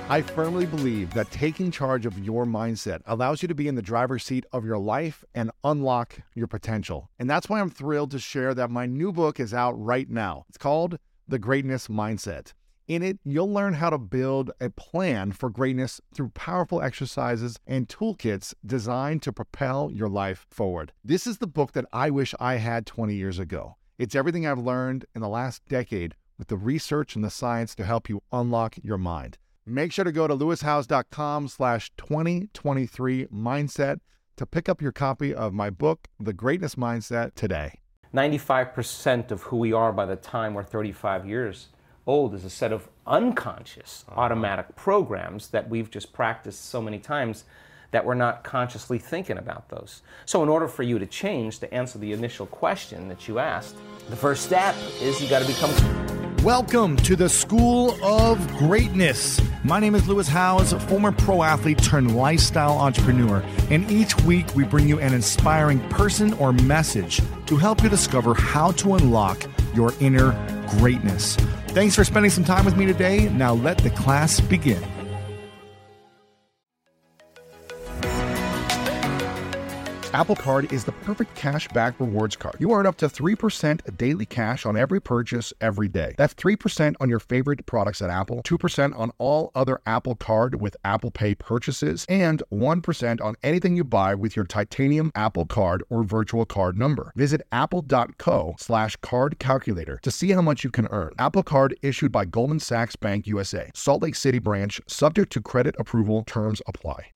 I firmly believe that taking charge of your mindset allows you to be in the driver's seat of your life and unlock your potential. And that's why I'm thrilled to share that my new book is out right now. It's called The Greatness Mindset. In it, you'll learn how to build a plan for greatness through powerful exercises and toolkits designed to propel your life forward. This is the book that I wish I had 20 years ago. It's everything I've learned in the last decade with the research and the science to help you unlock your mind. Make sure to go to lewishowes.com/2023mindset to pick up your copy of my book, The Greatness Mindset, today. 95% of who we are by the time we're 35 years old is a set of unconscious automatic programs that we've just practiced so many times that we're not consciously thinking about those. So in order for you to change, to answer the initial question that you asked, the first step is you got to become... Welcome to the School of Greatness. My name is Lewis Howes, former pro athlete turned lifestyle entrepreneur, and each week we bring you an inspiring person or message to help you discover how to unlock your inner greatness. Thanks for spending some time with me today. Now let the class begin. Apple Card is the perfect cash back rewards card. You earn up to 3% daily cash on every purchase every day. That's 3% on your favorite products at Apple, 2% on all other Apple Card with Apple Pay purchases, and 1% on anything you buy with your titanium Apple Card or virtual card number. Visit apple.co/card calculator to see how much you can earn. Apple Card issued by Goldman Sachs Bank USA, Salt Lake City branch, subject to credit approval, terms apply.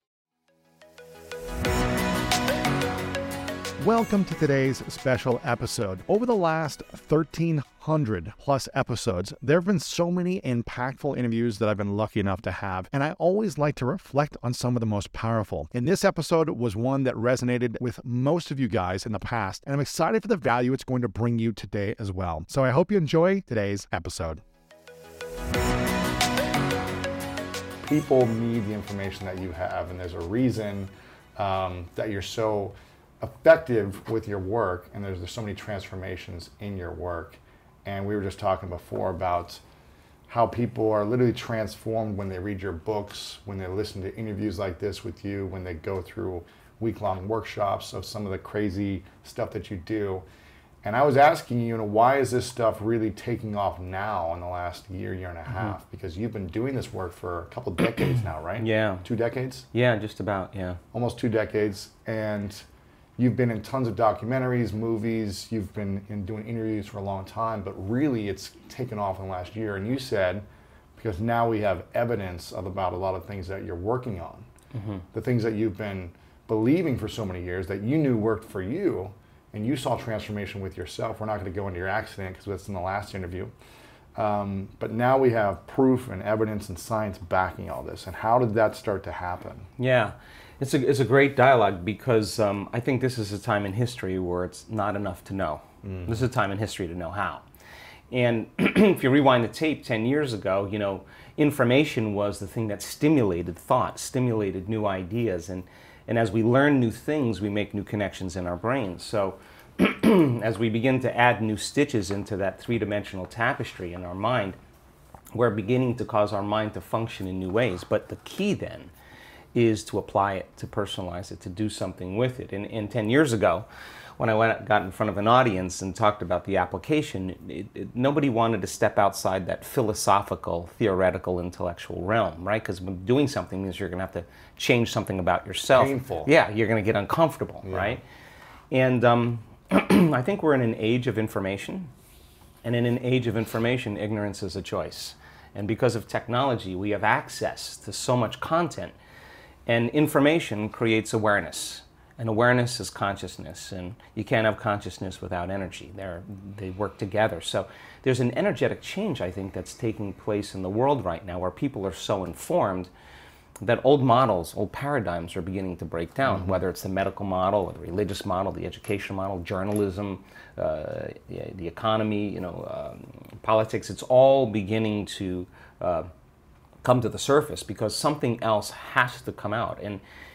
Welcome to today's special episode. Over the last 1,300 plus episodes, there have been so many impactful interviews that I've been lucky enough to have, and I always like to reflect on some of the most powerful. And this episode was one that resonated with most of you guys in the past, and I'm excited for the value it's going to bring you today as well. So I hope you enjoy today's episode. People need the information that you have, and there's a reason that you're so effective with your work, and there's so many transformations in your work. And we were just talking before about how people are literally transformed when they read your books, when they listen to interviews like this with you, when they go through week-long workshops of some of the crazy stuff that you do. And I was asking you, why is this stuff really taking off now in the last year and a half? Because you've been doing this work for a couple decades now, right? Yeah. 2 decades? Yeah, just about, yeah. Almost 2 decades. And you've been in tons of documentaries, movies, you've been doing interviews for a long time, but really it's taken off in the last year. And you said, because now we have evidence about a lot of things that you're working on, the things that you've been believing for so many years that you knew worked for you, and you saw transformation with yourself. We're not going to go into your accident because that's in the last interview. But now we have proof and evidence and science backing all this. And how did that start to happen? Yeah. It's a great dialogue because I think this is a time in history where it's not enough to know. This is a time in history to know how. And if you rewind the tape 10 years ago, information was the thing that stimulated thought, stimulated new ideas. And as we learn new things, we make new connections in our brains. So as we begin to add new stitches into that three-dimensional tapestry in our mind, we're beginning to cause our mind to function in new ways. But the key then is to apply it, to personalize it, to do something with it. And 10 years ago, when I got in front of an audience and talked about the application, nobody wanted to step outside that philosophical, theoretical, intellectual realm, right? Because doing something means you're going to have to change something about yourself. Painful. Yeah, you're going to get uncomfortable, right? And I think we're in an age of information, and in an age of information, ignorance is a choice. And because of technology, we have access to so much content. And information creates awareness. And awareness is consciousness. And you can't have consciousness without energy. They work together. So there's an energetic change, I think, that's taking place in the world right now where people are so informed that old models, old paradigms are beginning to break down, whether it's the medical model or the religious model, the education model, journalism, the economy, politics. It's all beginning to come to the surface because something else has to come out. And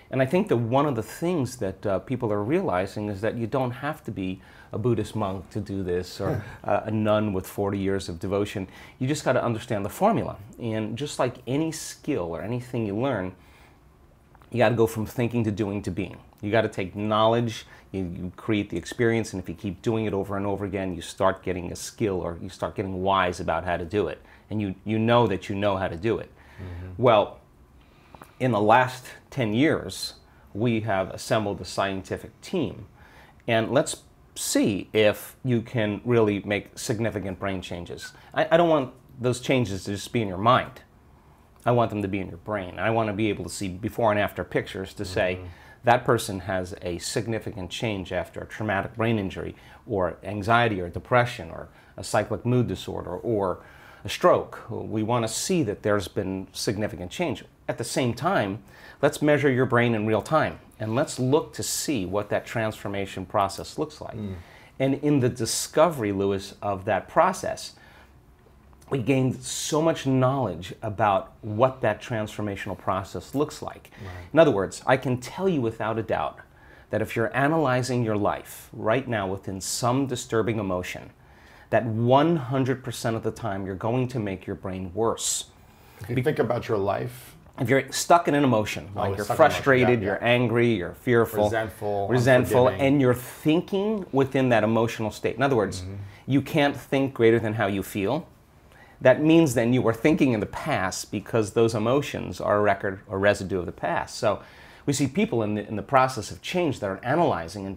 And I think that one of the things that people are realizing is that you don't have to be a Buddhist monk to do this, or a nun with 40 years of devotion. You just got to understand the formula. And just like any skill or anything you learn, you got to go from thinking to doing to being. You got to take knowledge, you create the experience, and if you keep doing it over and over again, you start getting a skill, or you start getting wise about how to do it. And you know that you know how to do it. Mm-hmm. Well, in the last 10 years, we have assembled a scientific team. And let's see if you can really make significant brain changes. I don't want those changes to just be in your mind. I want them to be in your brain. I want to be able to see before and after pictures to say, that person has a significant change after a traumatic brain injury, or anxiety or depression, or a cyclic mood disorder, or a stroke. We want to see that there's been significant change. At the same time, let's measure your brain in real time, and let's look to see what that transformation process looks like. And in the discovery, Lewis, of that process, we gained so much knowledge about what that transformational process looks like. Right. In other words, I can tell you without a doubt that if you're analyzing your life right now within some disturbing emotion, that 100% of the time you're going to make your brain worse. If you think about your life, if you're stuck in an emotion, like you're frustrated, you're angry, you're fearful, resentful, and you're thinking within that emotional state. In other words, you can't think greater than how you feel. That means then you were thinking in the past, because those emotions are a record or residue of the past. So we see people in the process of change that are analyzing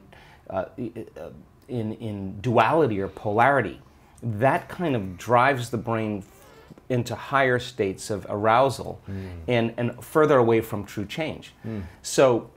in duality or polarity. That kind of drives the brain into higher states of arousal and further away from true change. So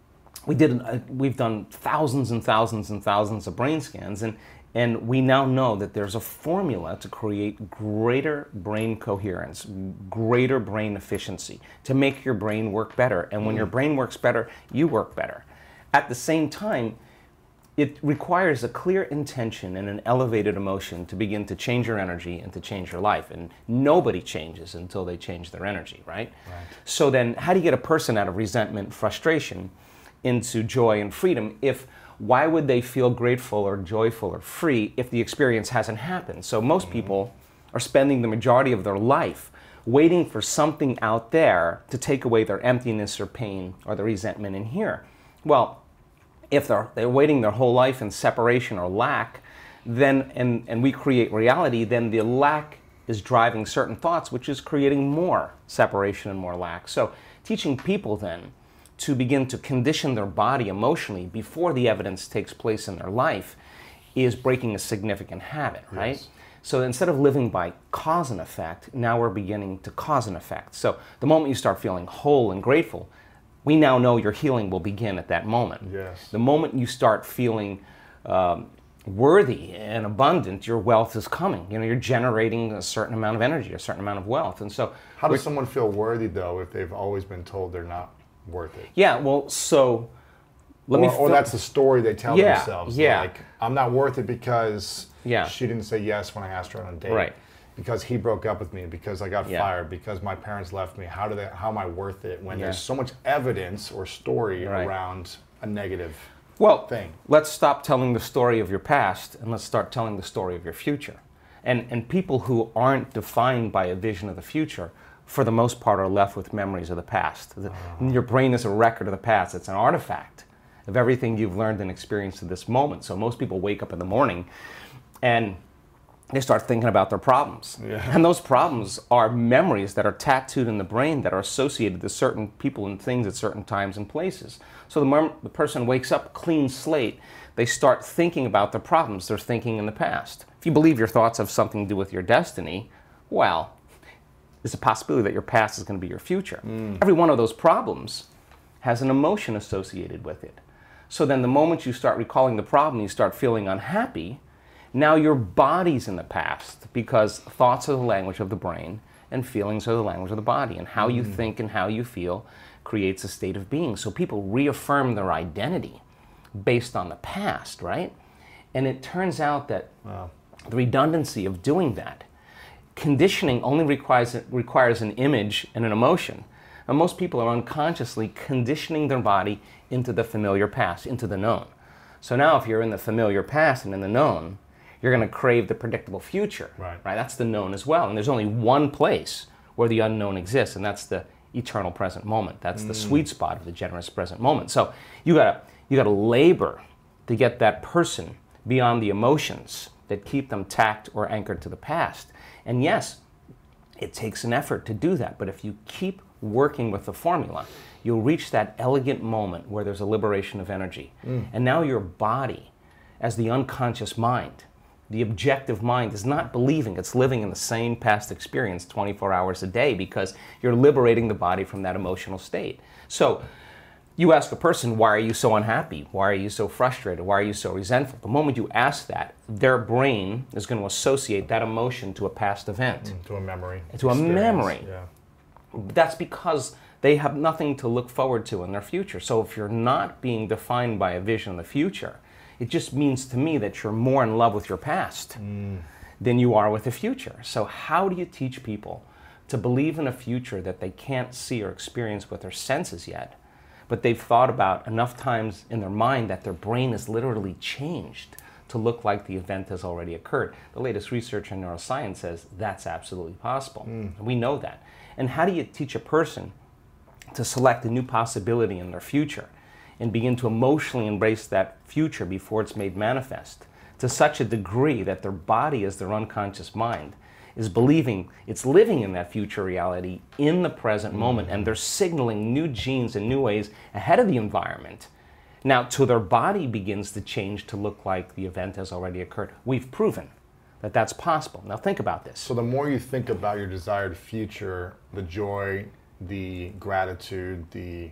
we've done thousands and thousands and thousands of brain scans, and we now know that there's a formula to create greater brain coherence, greater brain efficiency, to make your brain work better. And when your brain works better, you work better. At the same time, it requires a clear intention and an elevated emotion to begin to change your energy and to change your life. And nobody changes until they change their energy, right? So then how do you get a person out of resentment, frustration, into joy and freedom? Why would they feel grateful or joyful or free if the experience hasn't happened? So most people are spending the majority of their life waiting for something out there to take away their emptiness or pain or the resentment in here. Well, if they're waiting their whole life in separation or lack, then and we create reality, then the lack is driving certain thoughts, which is creating more separation and more lack. So teaching people then to begin to condition their body emotionally before the evidence takes place in their life is breaking a significant habit, right? Yes. So instead of living by cause and effect, now we're beginning to cause and effect. So the moment you start feeling whole and grateful, we now know your healing will begin at that moment. Yes. The moment you start feeling worthy and abundant, your wealth is coming. You're generating a certain amount of energy, a certain amount of wealth. And so how does someone feel worthy, though, if they've always been told they're not worth it? Yeah, well, so or that's the story they tell themselves. Yeah. Like, I'm not worth it because she didn't say yes when I asked her on a date. Right. Because he broke up with me, because I got fired, because my parents left me. How am I worth it when there's so much evidence or story around a negative thing? Let's stop telling the story of your past and let's start telling the story of your future. And people who aren't defined by a vision of the future, for the most part, are left with memories of the past. Your brain is a record of the past. It's an artifact of everything you've learned and experienced to this moment. So most people wake up in the morning and they start thinking about their problems. And those problems are memories that are tattooed in the brain that are associated to certain people and things at certain times and places. So the moment the person wakes up clean slate, they start thinking about their problems they're thinking in the past. If you believe your thoughts have something to do with your destiny, well, there's a possibility that your past is going to be your future. Every one of those problems has an emotion associated with it. So then the moment you start recalling the problem, you start feeling unhappy. Now your body's in the past, because thoughts are the language of the brain and feelings are the language of the body. And how you think and how you feel creates a state of being. So people reaffirm their identity based on the past, right? And it turns out that the redundancy of doing that, conditioning only requires an image and an emotion. And most people are unconsciously conditioning their body into the familiar past, into the known. So now if you're in the familiar past and in the known, you're going to crave the predictable future. Right. That's the known as well. And there's only one place where the unknown exists, and that's the eternal present moment. That's the sweet spot of the generous present moment. So you gotta labor to get that person beyond the emotions that keep them tacked or anchored to the past. And yes, it takes an effort to do that, but if you keep working with the formula, you'll reach that elegant moment where there's a liberation of energy. And now your body, as the unconscious mind, the objective mind, is not believing it's living in the same past experience 24 hours a day, because you're liberating the body from that emotional state. So you ask a person, why are you so unhappy? Why are you so frustrated? Why are you so resentful? The moment you ask that, their brain is going to associate that emotion to a past event. To a memory. To a memory. Yeah. That's because they have nothing to look forward to in their future. So if you're not being defined by a vision of the future, it just means to me that you're more in love with your past than you are with the future. So how do you teach people to believe in a future that they can't see or experience with their senses yet, but they've thought about enough times in their mind that their brain is literally changed to look like the event has already occurred? The latest research in neuroscience says that's absolutely possible. We know that. And how do you teach a person to select a new possibility in their future and begin to emotionally embrace that future before it's made manifest to such a degree that their body, as their unconscious mind, is believing it's living in that future reality in the present moment, and they're signaling new genes and new ways ahead of the environment. Now, till their body begins to change to look like the event has already occurred. We've proven that that's possible. Now think about this. So the more you think about your desired future, the joy, the gratitude, the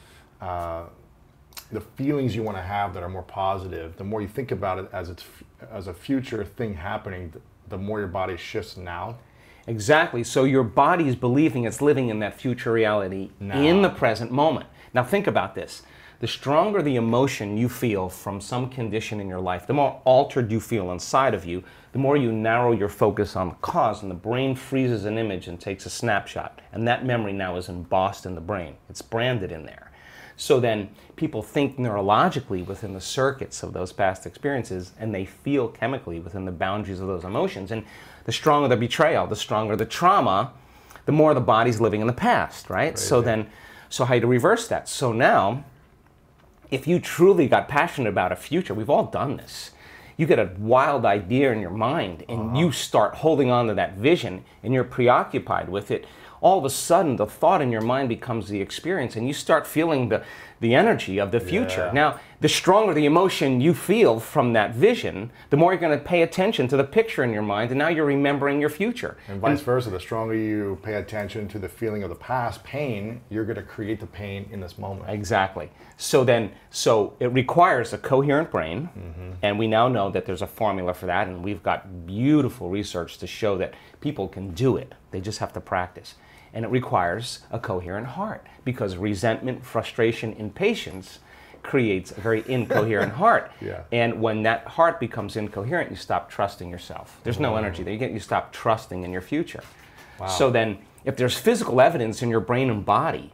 feelings you want to have that are more positive, the more you think about it as a future thing happening, the more your body shifts now. Exactly. So your body is believing it's living in that future reality in the present moment. Now think about this. The stronger the emotion you feel from some condition in your life, the more altered you feel inside of you, the more you narrow your focus on the cause, and the brain freezes an image and takes a snapshot. And that memory now is embossed in the brain. It's branded in there. So then people think neurologically within the circuits of those past experiences, and they feel chemically within the boundaries of those emotions. And the stronger the betrayal, the stronger the trauma, the more the body's living in the past, right? Crazy. So how do you reverse that? So now, if you truly got passionate about a future, we've all done this. You get a wild idea in your mind and you start holding on to that vision and you're preoccupied with it. All of a sudden, the thought in your mind becomes the experience, and you start feeling the energy of the future. Yeah. Now, the stronger the emotion you feel from that vision, the more you're going to pay attention to the picture in your mind, and now you're remembering your future. And vice versa, the stronger you pay attention to the feeling of the past, pain, you're going to create the pain in this moment. Exactly. So it requires a coherent brain, and we now know that there's a formula for that, and we've got beautiful research to show that people can do it. They just have to practice. And it requires a coherent heart, because resentment, frustration, impatience creates a very incoherent heart. Yeah. And when that heart becomes incoherent, you stop trusting yourself. There's no energy there. You stop trusting in your future. Wow. So then, if there's physical evidence in your brain and body,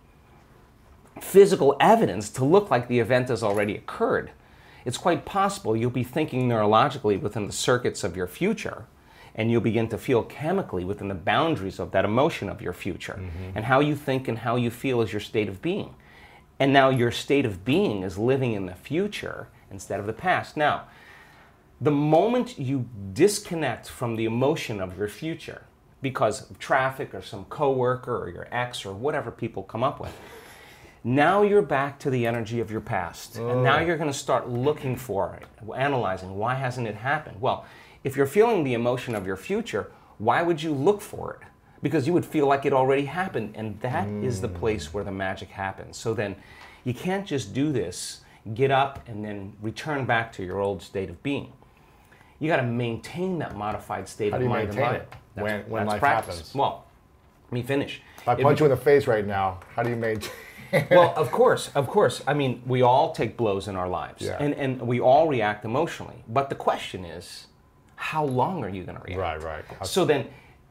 physical evidence to look like the event has already occurred, it's quite possible you'll be thinking neurologically within the circuits of your future, and you'll begin to feel chemically within the boundaries of that emotion of your future. And how you think and how you feel is your state of being. And now your state of being is living in the future instead of the past. Now, the moment you disconnect from the emotion of your future because of traffic or some coworker or your ex or whatever people come up with, now you're back to the energy of your past. And now you're going to start looking for it, analyzing, why hasn't it happened? Well, if you're feeling the emotion of your future, why would you look for it? Because you would feel like it already happened, and that is the place where the magic happens. So then you can't just do this, get up, and then return back to your old state of being. You got to maintain that modified state How of do you mind and maintain body. it when life practice. happens? Well, let me finish. If I punch you in the face right now, how do you maintain? Well, of course. I mean, we all take blows in our lives, Yeah. and we all react emotionally. But the question is, how long are you going to react? Right. So then,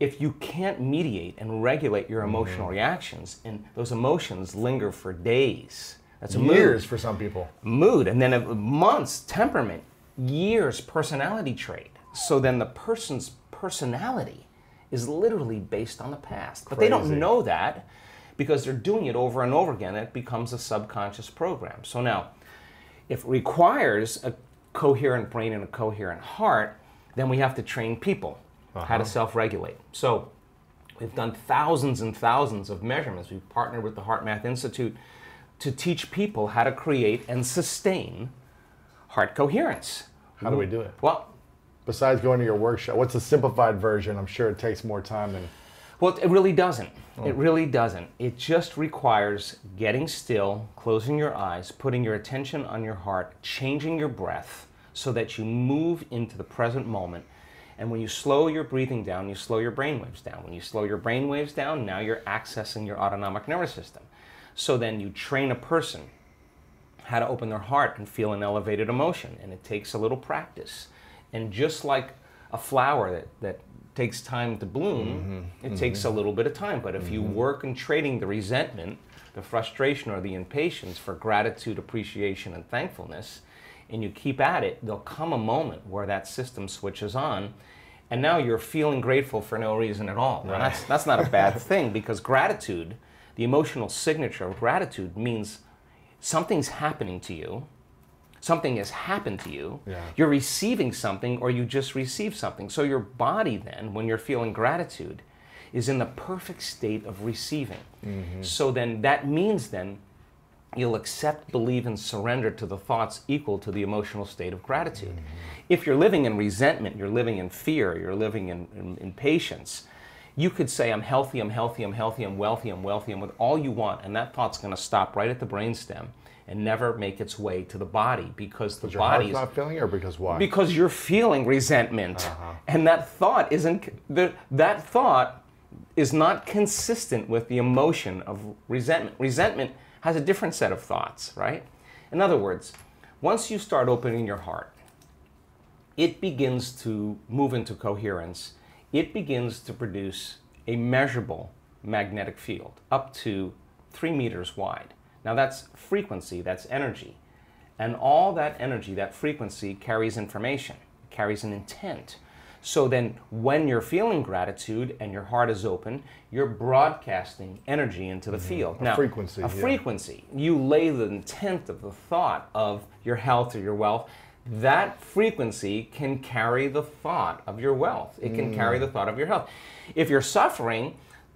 if you can't mediate and regulate your emotional reactions, and those emotions linger for days, that's a Years for some people. mood, and then months, temperament, years, personality trait. So then the person's personality is literally based on the past. But they don't Crazy. know that because they're doing it over and over again. It becomes a subconscious program. So now, if it requires a coherent brain and a coherent heart, then we have to train people how to self-regulate. So we've done thousands and thousands of measurements. We've partnered with the HeartMath Institute to teach people how to create and sustain heart coherence. How do we do it? Well, Besides going to your workshop, what's the simplified version? I'm sure it takes more time than... Well, it really doesn't. It really doesn't. It just requires getting still, closing your eyes, putting your attention on your heart, changing your breath so that you move into the present moment. And when you slow your breathing down, you slow your brain waves down. When you slow your brain waves down, now you're accessing your autonomic nervous system. So then you train a person how to open their heart and feel an elevated emotion. And it takes a little practice. And just like a flower that takes time to bloom, it takes a little bit of time. But if you work in trading the resentment, the frustration, or the impatience for gratitude, appreciation, and thankfulness, and you keep at it, there'll come a moment where that system switches on, and now you're feeling grateful for no reason at all. Now, that's not a bad thing, because gratitude, the emotional signature of gratitude, means something's happening to you. Something has happened to you, you're receiving something, or you just received something. So your body then, when you're feeling gratitude, is in the perfect state of receiving. So then that means then you'll accept, believe, and surrender to the thoughts equal to the emotional state of gratitude. If you're living in resentment, you're living in fear, you're living in impatience, you could say, I'm healthy, I'm healthy, I'm healthy, I'm wealthy, I'm wealthy, and with all you want, and that thought's going to stop right at the brainstem and never make its way to the body, because the body is not feeling it, or because why? Because you're feeling resentment, and that thought that thought is not consistent with the emotion of resentment. Resentment has a different set of thoughts, right? In other words, once you start opening your heart, it begins to move into coherence. It begins to produce a measurable magnetic field up to 3 meters wide. Now that's frequency, that's energy. And all that energy, that frequency, carries information, carries an intent. So then when you're feeling gratitude and your heart is open, you're broadcasting energy into the field. Now, frequency, a frequency. You lay the intent of the thought of your health or your wealth. That frequency can carry the thought of your wealth. It can carry the thought of your health. If you're suffering,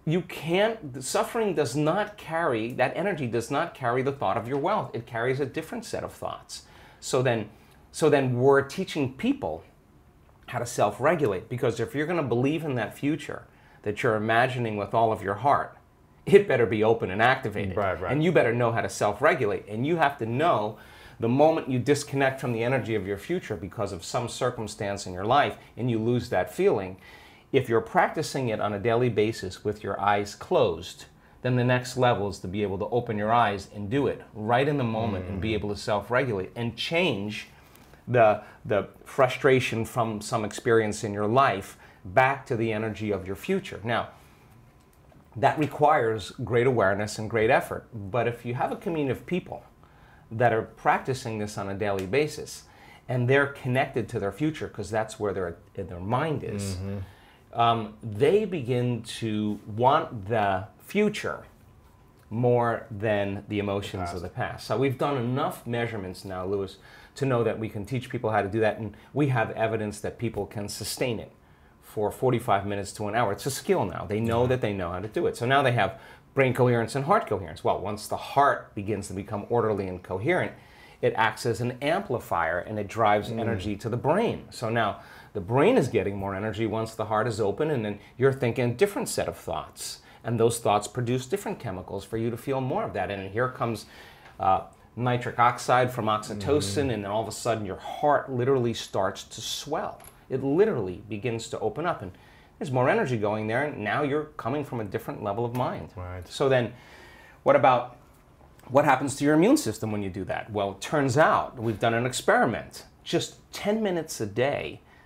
suffering does not carry, that energy does not carry the thought of your wealth. It carries a different set of thoughts. So then we're teaching people how to self-regulate, because if you're going to believe in that future that you're imagining with all of your heart, it better be open and activated. Right. And you better know how to self-regulate. And you have to know the moment you disconnect from the energy of your future because of some circumstance in your life and you lose that feeling, if you're practicing it on a daily basis with your eyes closed, then the next level is to be able to open your eyes and do it right in the moment and be able to self-regulate and change the frustration from some experience in your life back to the energy of your future. Now, that requires great awareness and great effort. But if you have a community of people that are practicing this on a daily basis and they're connected to their future, because that's where their mind is, they begin to want the future more than the emotions of the past. So we've done enough measurements now, Louis, to know that we can teach people how to do that, and we have evidence that people can sustain it for 45 minutes to an hour. It's a skill now. They know that they know how to do it. So now they have brain coherence and heart coherence. Well, once the heart begins to become orderly and coherent, it acts as an amplifier and it drives energy to the brain. So now the brain is getting more energy once the heart is open, and then you're thinking a different set of thoughts. And those thoughts produce different chemicals for you to feel more of that. And here comes nitric oxide from oxytocin, and then all of a sudden your heart literally starts to swell. It literally begins to open up, and there's more energy going there, and now you're coming from a different level of mind. Right. So then, what happens to your immune system when you do that? Well, it turns out, we've done an experiment. Just 10 minutes a day,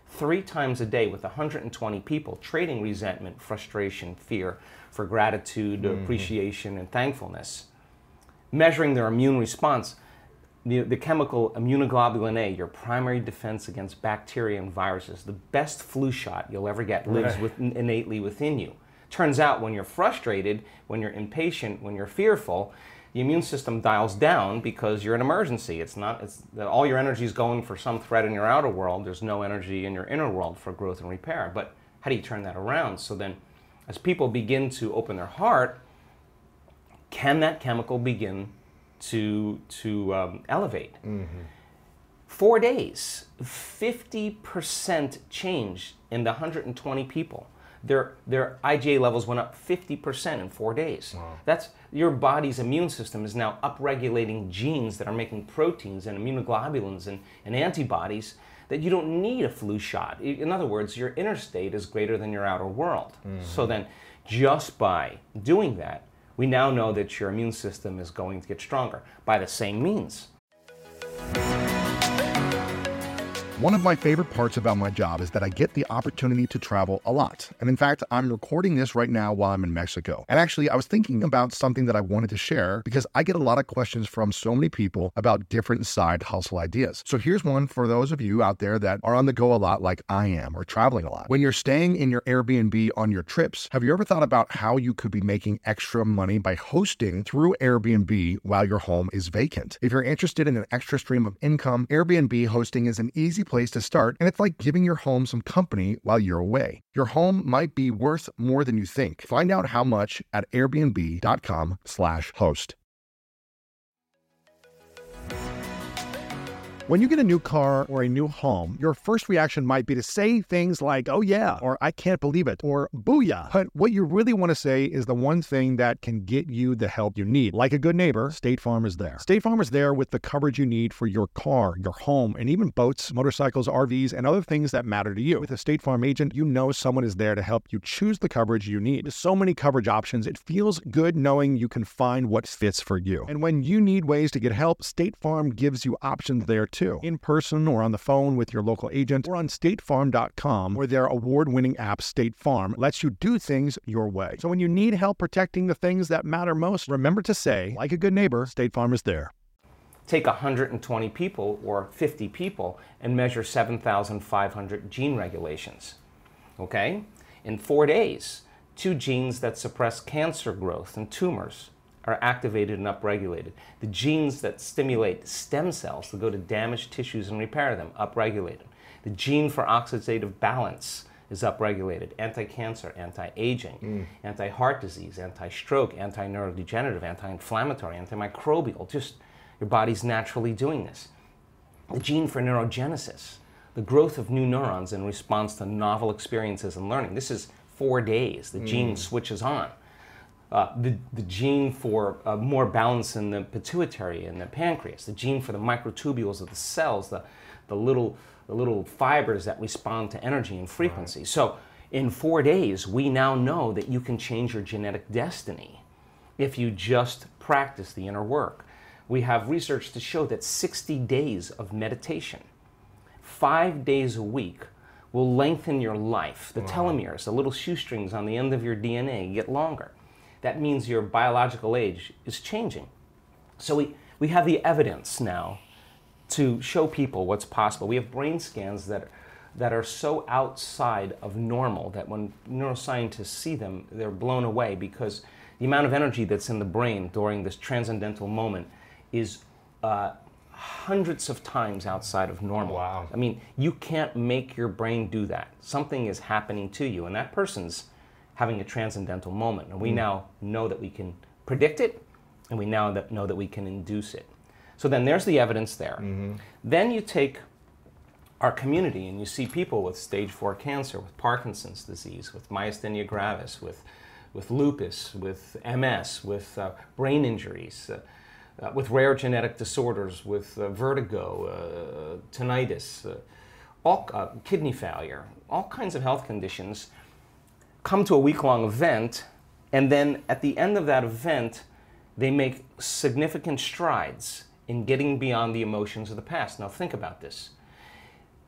3 times a day with 120 people, trading resentment, frustration, fear for gratitude, appreciation, and thankfulness. Measuring their immune response. The chemical immunoglobulin A, your primary defense against bacteria and viruses, the best flu shot you'll ever get, lives innately within you. Turns out when you're frustrated, when you're impatient, when you're fearful, the immune system dials down because you're in emergency. It's all your energy is going for some threat in your outer world. There's no energy in your inner world for growth and repair. But how do you turn that around? So then, as people begin to open their heart, can that chemical begin to elevate? 4 days, 50% change in the 120 people. Their IgA levels went up 50% in 4 days. Wow. That's your body's immune system is now upregulating genes that are making proteins and immunoglobulins and antibodies that you don't need a flu shot. In other words, your inner state is greater than your outer world. So then, just by doing that, we now know that your immune system is going to get stronger by the same means. One of my favorite parts about my job is that I get the opportunity to travel a lot. And in fact, I'm recording this right now while I'm in Mexico. And actually, I was thinking about something that I wanted to share because I get a lot of questions from so many people about different side hustle ideas. So here's one for those of you out there that are on the go a lot like I am or traveling a lot. When you're staying in your Airbnb on your trips, have you ever thought about how you could be making extra money by hosting through Airbnb while your home is vacant? If you're interested in an extra stream of income, Airbnb hosting is an easy place to start, and it's like giving your home some company while you're away. Your home might be worth more than you think. Find out how much at airbnb.com/host. When you get a new car or a new home, your first reaction might be to say things like, "Oh yeah," or "I can't believe it," or "Booyah." But what you really want to say is the one thing that can get you the help you need. Like a good neighbor, State Farm is there. State Farm is there with the coverage you need for your car, your home, and even boats, motorcycles, RVs, and other things that matter to you. With a State Farm agent, you know someone is there to help you choose the coverage you need. With so many coverage options, it feels good knowing you can find what fits for you. And when you need ways to get help, State Farm gives you options there too. In person or on the phone with your local agent or on statefarm.com, where their award-winning app State Farm lets you do things your way. So when you need help protecting the things that matter most, remember to say, like a good neighbor, State Farm is there. Take 120 people or 50 people and measure 7,500 gene regulations. Okay? In 4 days, 2 genes that suppress cancer growth and tumors are activated and upregulated. The genes that stimulate stem cells to go to damaged tissues and repair them, upregulated. The gene for oxidative balance is upregulated. Anti-cancer, anti-aging, anti-heart disease, anti-stroke, anti-neurodegenerative, anti-inflammatory, antimicrobial. Just your body's naturally doing this. The gene for neurogenesis, the growth of new neurons in response to novel experiences and learning. This is 4 days. The gene switches on. The gene for more balance in the pituitary and the pancreas, the gene for the microtubules of the cells, the little fibers that respond to energy and frequency. Right. So in 4 days, we now know that you can change your genetic destiny if you just practice the inner work. We have research to show that 60 days of meditation, 5 days a week, will lengthen your life. The telomeres, the little shoestrings on the end of your DNA, get longer. That means your biological age is changing. So we have the evidence now to show people what's possible. We have brain scans that are so outside of normal that when neuroscientists see them, they're blown away because the amount of energy that's in the brain during this transcendental moment is hundreds of times outside of normal. Wow. I mean, you can't make your brain do that. Something is happening to you, and that person's having a transcendental moment. And we now know that we can predict it, and we now know that we can induce it. So then there's the evidence there. Then you take our community and you see people with stage 4 cancer, with Parkinson's disease, with myasthenia gravis, with lupus, with MS, with brain injuries, with rare genetic disorders, with vertigo, tinnitus, kidney failure, all kinds of health conditions. Come to a week-long event, and then at the end of that event, they make significant strides in getting beyond the emotions of the past. Now think about this.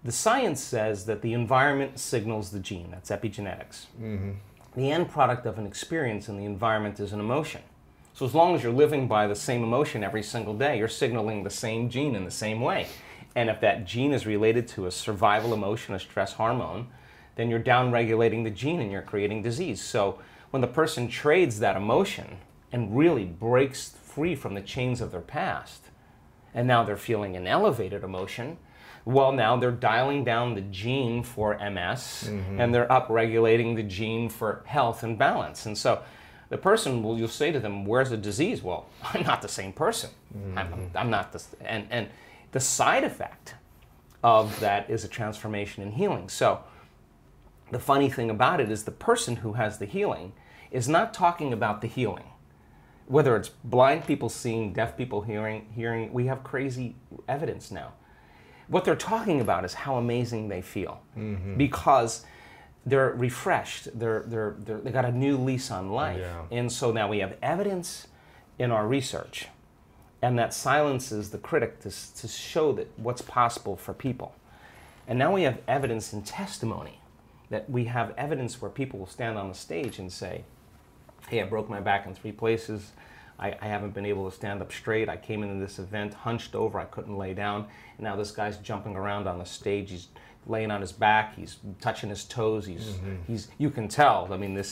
The science says that the environment signals the gene. That's epigenetics. The end product of an experience in the environment is an emotion. So as long as you're living by the same emotion every single day, you're signaling the same gene in the same way. And if that gene is related to a survival emotion, a stress hormone, then you're down-regulating the gene and you're creating disease. So when the person trades that emotion and really breaks free from the chains of their past, and now they're feeling an elevated emotion, well, now they're dialing down the gene for MS, and they're upregulating the gene for health and balance. And so the person, you'll say to them, where's the disease? Well, I'm not the same person. I'm not the, and the side effect of that is a transformation and healing. So the funny thing about it is the person who has the healing is not talking about the healing. Whether it's blind people seeing, deaf people hearing, we have crazy evidence now. What they're talking about is how amazing they feel because they're refreshed. They got a new lease on life. Yeah. And so now we have evidence in our research, and that silences the critic to show that what's possible for people. And now we have evidence in testimony, that we have evidence where people will stand on the stage and say, hey, I broke my back in 3 places. I haven't been able to stand up straight. I came into this event hunched over. I couldn't lay down. And now this guy's jumping around on the stage. He's laying on his back. He's touching his toes. He's you can tell. I mean,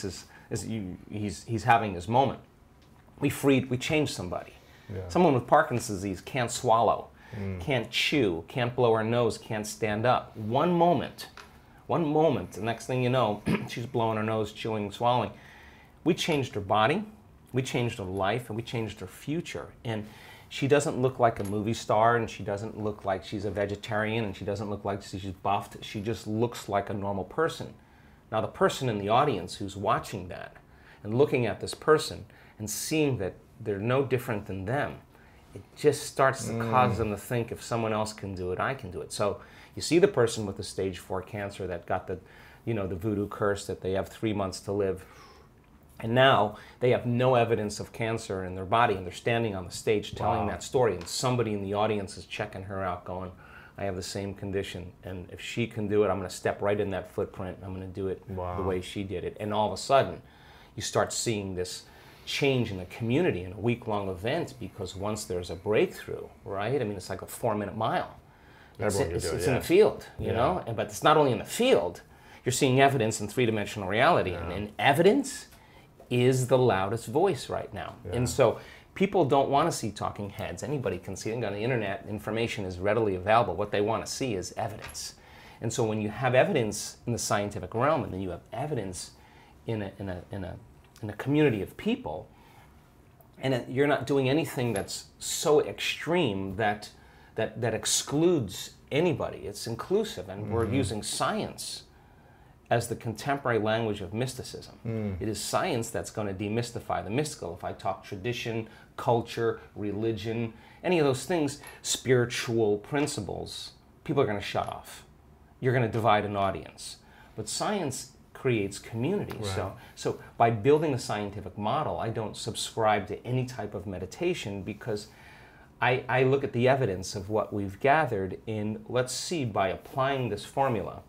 he's having his moment. We changed somebody. Yeah. Someone with Parkinson's disease can't swallow, can't chew, can't blow her nose, can't stand up. One moment, the next thing you know, she's blowing her nose, chewing, swallowing. We changed her body. We changed her life, and we changed her future. And she doesn't look like a movie star, and she doesn't look like she's a vegetarian, and she doesn't look like she's buffed. She just looks like a normal person. Now, the person in the audience who's watching that and looking at this person and seeing that they're no different than them, it just starts to cause them to think, if someone else can do it, I can do it. So you see the person with the stage 4 cancer that got the voodoo curse that they have 3 months to live. And now they have no evidence of cancer in their body, and they're standing on the stage telling that story, and somebody in the audience is checking her out going, I have the same condition, and if she can do it, I'm going to step right in that footprint, and I'm going to do it the way she did it. And all of a sudden, you start seeing this change in the community in a week-long event, because once there's a breakthrough, right? I mean, it's like a 4-minute mile. It's in the field, you know? But it's not only in the field, you're seeing evidence in 3-dimensional reality, and evidence is the loudest voice right now. Yeah. And so people don't want to see talking heads. Anybody can see it on the internet. Information is readily available. What they want to see is evidence. And so when you have evidence in the scientific realm, and then you have evidence in a community of people, and you're not doing anything that's so extreme that excludes anybody. It's inclusive, and we're using science as the contemporary language of mysticism. It is science that's going to demystify the mystical. If I talk tradition, culture, religion, any of those things, spiritual principles, people are going to shut off. You're going to divide an audience. But science creates community. Right. So by building a scientific model, I don't subscribe to any type of meditation, because I look at the evidence of what we've gathered in, let's see, by applying this formula,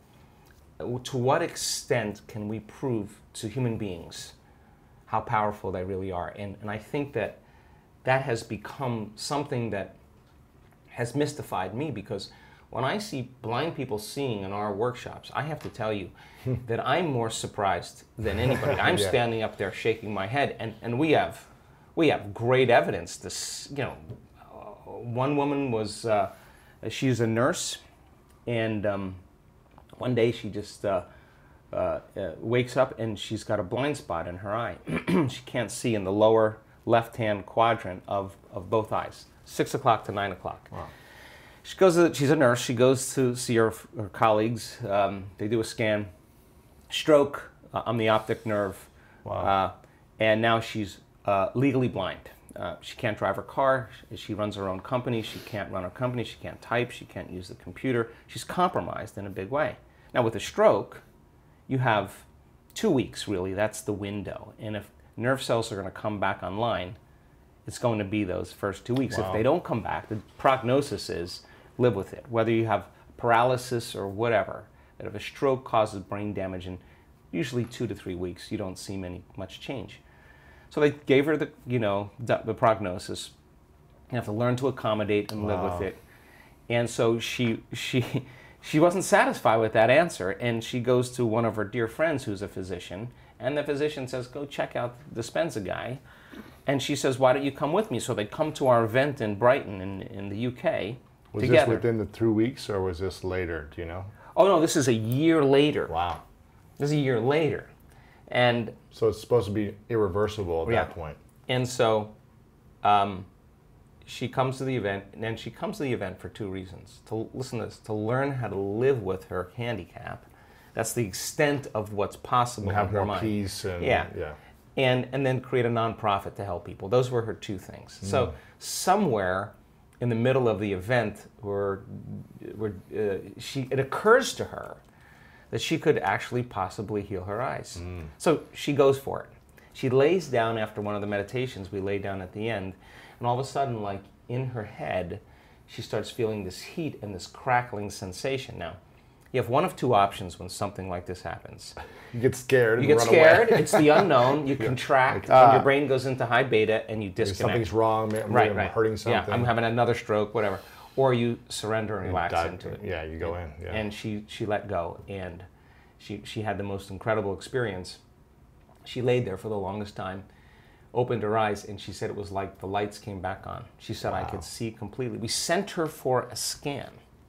to what extent can we prove to human beings how powerful they really are? And I think that has become something that has mystified me, because when I see blind people seeing in our workshops, I have to tell you that I'm more surprised than anybody. I'm standing up there shaking my head, and we have great evidence. One woman was, she's a nurse, and one day she just wakes up and she's got a blind spot in her eye. She can't see in the lower left-hand quadrant of both eyes, 6 o'clock to 9 o'clock. Wow. She's a nurse. She goes to see her colleagues. They do a scan, stroke on the optic nerve. Wow. And now she's legally blind. She can't drive her car. She runs her own company. She can't run her company. She can't type. She can't use the computer. She's compromised in a big way. Now, with a stroke, you have 2 weeks, really. That's the window. And if nerve cells are going to come back online, it's going to be those first 2 weeks. Wow. If they don't come back, the prognosis is live with it. Whether you have paralysis or whatever, that if a stroke causes brain damage in usually 2 to 3 weeks, you don't see much change. So they gave her the prognosis. You have to learn to accommodate and live with it. And so she wasn't satisfied with that answer, and she goes to one of her dear friends who's a physician, and the physician says, go check out the Dispenza guy. And she says, why don't you come with me? So they come to our event in Brighton in the UK Was together. this within the 2 weeks, or was this later? Do you know? Oh, no, this is a year later. Wow. This is a year later. And So it's supposed to be irreversible at that point. And so she comes to the event, and she comes to the event for 2 reasons. Listen to this, to learn how to live with her handicap. That's the extent of what's possible And have in her more mind. peace. And, Yeah. And then create a nonprofit to help people. Those were her 2 things. So somewhere in the middle of the event, it occurs to her that she could actually possibly heal her eyes. So she goes for it. She lays down after one of the meditations we lay down at the end, and all of a sudden, like in her head, she starts feeling this heat and this crackling sensation. Now, you have one of 2 options when something like this happens. You get scared. You and get run scared, Away. it's the unknown, you contract, and your brain goes into high beta, and you disconnect. Something's wrong. Maybe Right. I'm hurting something. Yeah, I'm having another stroke, whatever. Or you surrender and relax into it. Yeah, you go in. Yeah. And she let go, and she had the most incredible experience. She laid there for the longest time, opened her eyes, and she said it was like the lights came back on. She said, I could see completely. We sent her for a scan.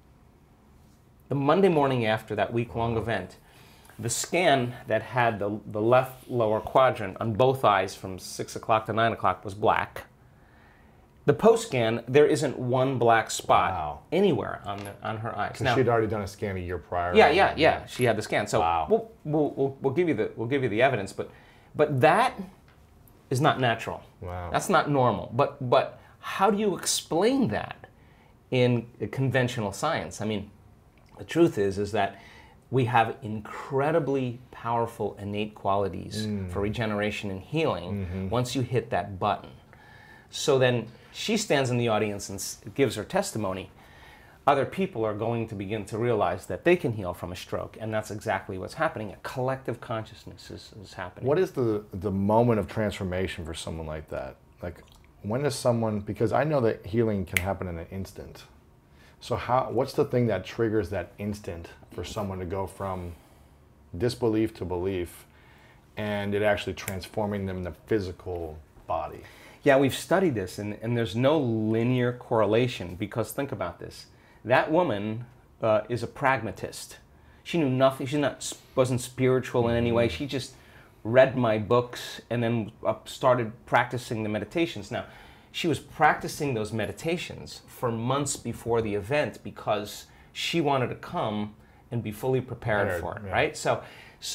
The Monday morning after that week-long event, the scan that had the left lower quadrant on both eyes from 6 o'clock to 9 o'clock was black. The post-scan, there isn't one black spot anywhere on her eyes. Because she'd already done a scan a year prior. Yeah. She had the scan. So we'll give you the evidence, but that is not natural. Wow. That's not normal. But how do you explain that in conventional science? I mean, the truth is that we have incredibly powerful innate qualities for regeneration and healing once you hit that button. So then she stands in the audience and gives her testimony. Other people are going to begin to realize that they can heal from a stroke, and that's exactly what's happening. A collective consciousness is happening. What is the moment of transformation for someone like that? Like, when does someone, because I know that healing can happen in an instant. So what's the thing that triggers that instant for someone to go from disbelief to belief, and it actually transforming them in the physical body? Yeah, we've studied this, and there's no linear correlation, because think about this. That woman is a pragmatist. She knew nothing. She wasn't spiritual in any way. She just read my books and then started practicing the meditations. Now, she was practicing those meditations for months before the event because she wanted to come and be fully prepared for it, right? So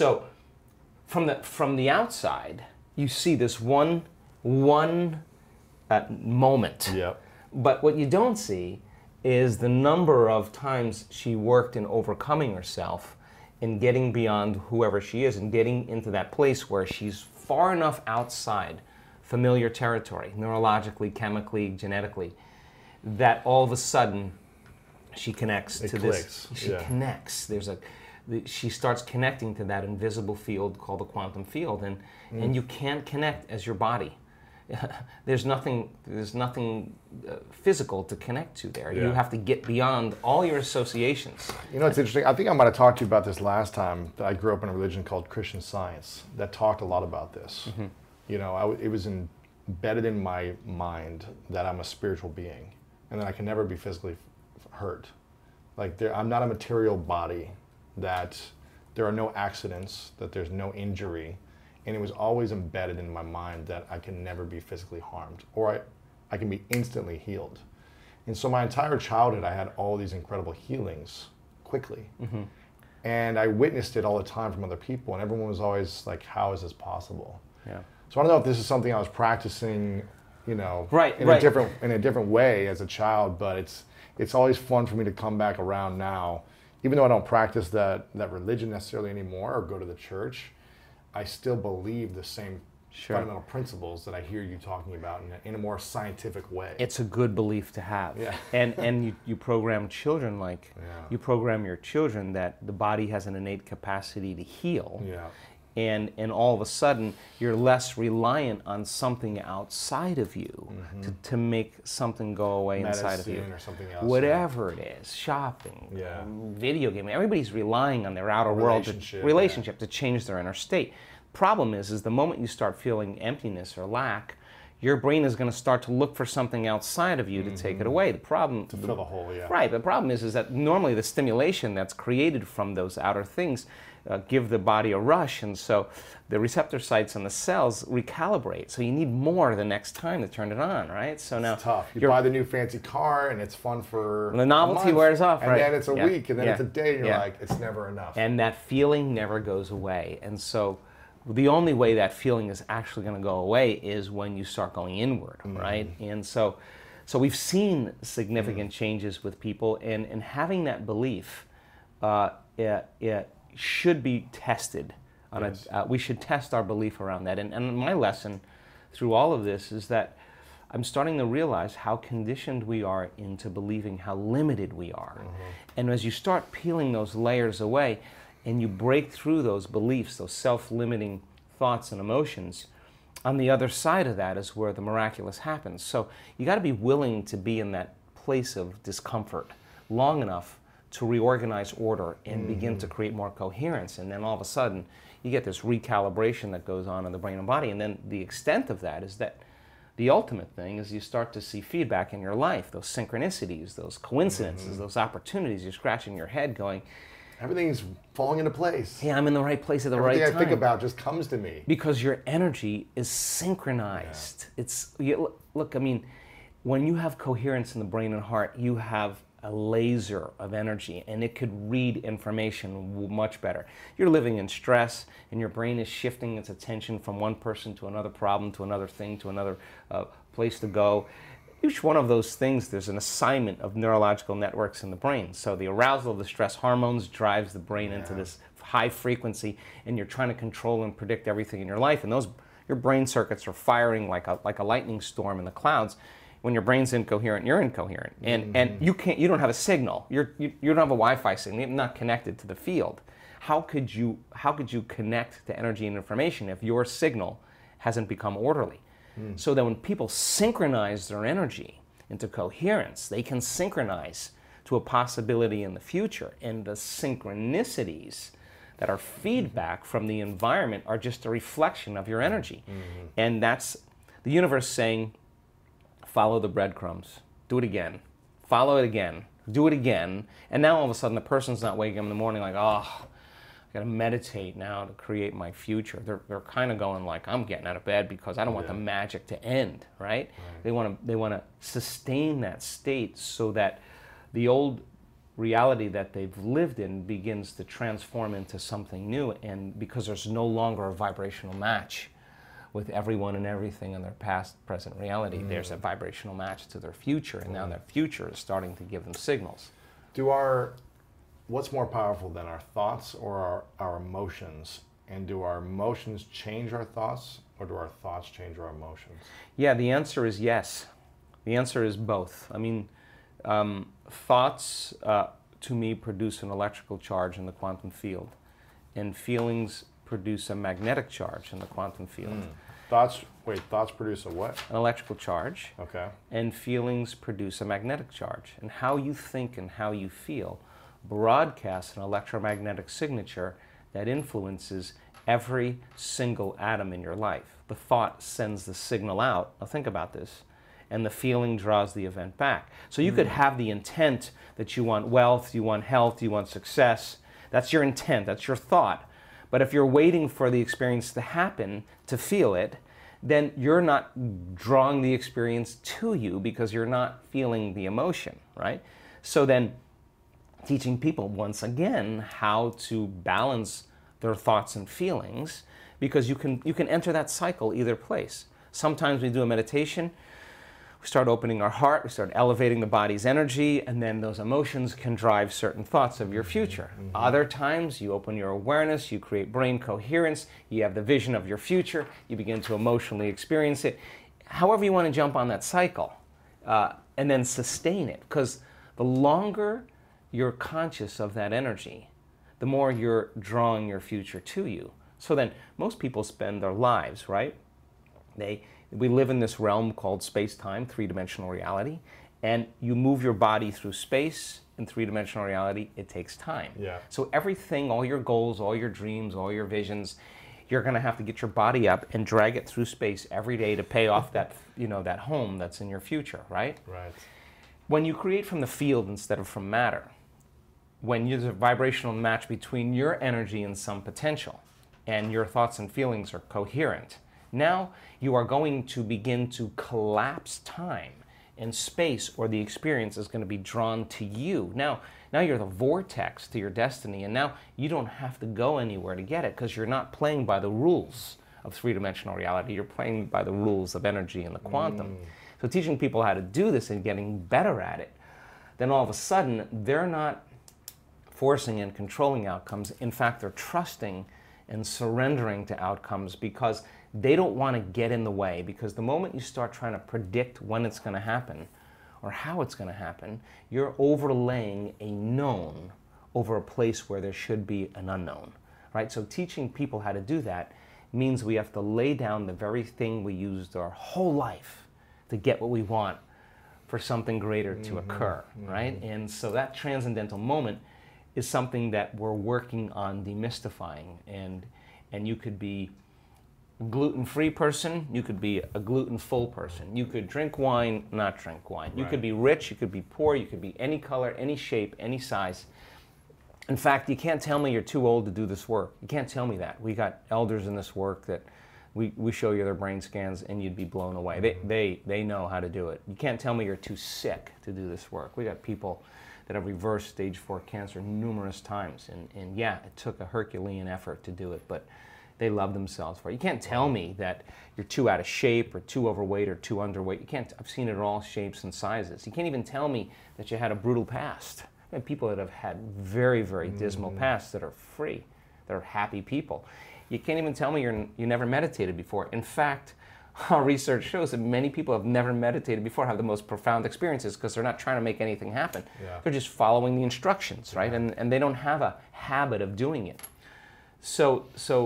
from the outside, you see this one moment. Yep. But what you don't see is the number of times she worked in overcoming herself and getting beyond whoever she is and getting into that place where she's far enough outside familiar territory, neurologically, chemically, genetically, that all of a sudden she connects to this. She connects. She starts connecting to that invisible field called the quantum field, and you can't connect as your body. There's nothing physical to connect to there. You have to get beyond all your associations. You know, it's interesting. I think I might have talked to you about this last time. That I grew up in a religion called Christian Science that talked a lot about this. You know, it was embedded in my mind that I'm a spiritual being and that I can never be physically hurt. Like, I'm not a material body, that there are no accidents, that there's no injury. And it was always embedded in my mind that I can never be physically harmed, or I can be instantly healed. And so my entire childhood, I had all these incredible healings quickly. And I witnessed it all the time from other people, and everyone was always like, how is this possible? Yeah. So I don't know if this is something I was practicing, you know, in a different way as a child, but it's always fun for me to come back around now. Even though I don't practice that religion necessarily anymore or go to the church, I still believe the same fundamental principles that I hear you talking about in a more scientific way. It's a good belief to have. Yeah. And you program children Yeah. you program your children that the body has an innate capacity to heal. Yeah. And all of a sudden, you're less reliant on something outside of you to make something go away inside of you. Medicine or something else. Whatever it is, shopping, Yeah. video gaming, everybody's relying on their outer world relationship to change their inner state. Problem is the moment you start feeling emptiness or lack, your brain is going to start to look for something outside of you to take it away. The problem To fill the hole, yeah. Right. The problem is that normally the stimulation that's created from those outer things give the body a rush, and so the receptor sites in the cells recalibrate. So you need more the next time to turn it on, right? So now It's tough. You buy the new fancy car, and it's fun for the novelty a month, wears off, and right? then it's a week, and then it's a day, and you're Yeah. like, it's never enough. And that feeling never goes away. And so the only way that feeling is actually going to go away is when you start going inward, right? And so we've seen significant changes with people, and having that belief, it should be tested. We should test our belief around that. And my lesson through all of this is that I'm starting to realize how conditioned we are into believing how limited we are. And as you start peeling those layers away, and you break through those beliefs, those self-limiting thoughts and emotions, on the other side of that is where the miraculous happens. So you got to be willing to be in that place of discomfort long enough to reorganize order and begin to create more coherence. And then all of a sudden, you get this recalibration that goes on in the brain and body. And then the extent of that is that the ultimate thing is you start to see feedback in your life, those synchronicities, those coincidences, those opportunities. You're scratching your head going, everything's falling into place. hey, I'm in the right place at the Everything right time. I think about just comes to me. Because your energy is synchronized. Look, I mean, when you have coherence in the brain and heart, you have a laser of energy, and it could read information much better. You're living in stress, and your brain is shifting its attention from one person to another problem, to another thing, to another place to go. Each one of those things, there's an assignment of neurological networks in the brain. So the arousal of the stress hormones drives the brain into this high frequency, and you're trying to control and predict everything in your life. And your brain circuits are firing like a lightning storm in the clouds. When your brain's incoherent, you're incoherent, and you don't have a signal. You don't have a Wi-Fi signal. You're not connected to the field. How could you connect to energy and information if your signal hasn't become orderly? So that when people synchronize their energy into coherence, they can synchronize to a possibility in the future. And the synchronicities that are feedback from the environment are just a reflection of your energy. And that's the universe saying, follow the breadcrumbs, do it again, follow it again, do it again. And now all of a sudden the person's not waking up in the morning like, oh, I gotta meditate now to create my future. They're kind of going like, I'm getting out of bed because I don't want the magic to end, right? They want to sustain that state so that the old reality that they've lived in begins to transform into something new, and because there's no longer a vibrational match with everyone and everything in their past, present reality, there's a vibrational match to their future, and now their future is starting to give them signals. What's more powerful than our thoughts or our emotions? And do our emotions change our thoughts, or do our thoughts change our emotions? Yeah, the answer is yes. The answer is both. I mean, thoughts to me produce an electrical charge in the quantum field, and feelings produce a magnetic charge in the quantum field. Thoughts produce a what? An electrical charge. Okay. And feelings produce a magnetic charge. And how you think and how you feel broadcasts an electromagnetic signature that influences every single atom in your life. The thought sends the signal out. Now think about this. And the feeling draws the event back. So you could have the intent that you want wealth, you want health, you want success. That's your intent, that's your thought. But if you're waiting for the experience to happen to feel it, then you're not drawing the experience to you because you're not feeling the emotion, right? So then teaching people once again how to balance their thoughts and feelings, because you can enter that cycle either place. Sometimes we do a meditation, we start opening our heart, we start elevating the body's energy, and then those emotions can drive certain thoughts of your future. Other times, you open your awareness, you create brain coherence, you have the vision of your future, you begin to emotionally experience it. However you want to jump on that cycle, and then sustain it, because the longer you're conscious of that energy, the more you're drawing your future to you. So then, most people spend their lives, right? We live in this realm called space-time, three-dimensional reality, and you move your body through space in three-dimensional reality, it takes time. Yeah. So everything, all your goals, all your dreams, all your visions, you're going to have to get your body up and drag it through space every day to pay off that, that home that's in your future, right? Right. When you create from the field instead of from matter, when there's a vibrational match between your energy and some potential, and your thoughts and feelings are coherent, now you are going to begin to collapse time and space, or the experience is going to be drawn to you. Now you're the vortex to your destiny, and now you don't have to go anywhere to get it, because you're not playing by the rules of three-dimensional reality. You're playing by the rules of energy and the quantum. So teaching people how to do this and getting better at it, then all of a sudden they're not forcing and controlling outcomes. In fact, they're trusting and surrendering to outcomes, because they don't want to get in the way. Because the moment you start trying to predict when it's going to happen or how it's going to happen, you're overlaying a known over a place where there should be an unknown, right? So teaching people how to do that means we have to lay down the very thing we used our whole life to get what we want for something greater to occur, right? And so that transcendental moment is something that we're working on demystifying. And you could be a gluten-free person, you could be a gluten-full person. You could drink wine, not drink wine. You could be rich, you could be poor, you could be any color, any shape, any size. In fact, you can't tell me you're too old to do this work. You can't tell me that. We got elders in this work that we show you their brain scans and you'd be blown away. They know how to do it. You can't tell me you're too sick to do this work. We got people that have reversed stage 4 cancer numerous times. And yeah, it took a Herculean effort to do it, but they love themselves for it. You can't tell me that you're too out of shape or too overweight or too underweight. You can't. I've seen it in all shapes and sizes. You can't even tell me that you had a brutal past. And people that have had very, very dismal pasts that are free, that are happy people. You can't even tell me you never meditated before. In fact, our research shows that many people have never meditated before have the most profound experiences, because they're not trying to make anything happen. Yeah. They're just following the instructions, right? Yeah. And they don't have a habit of doing it. So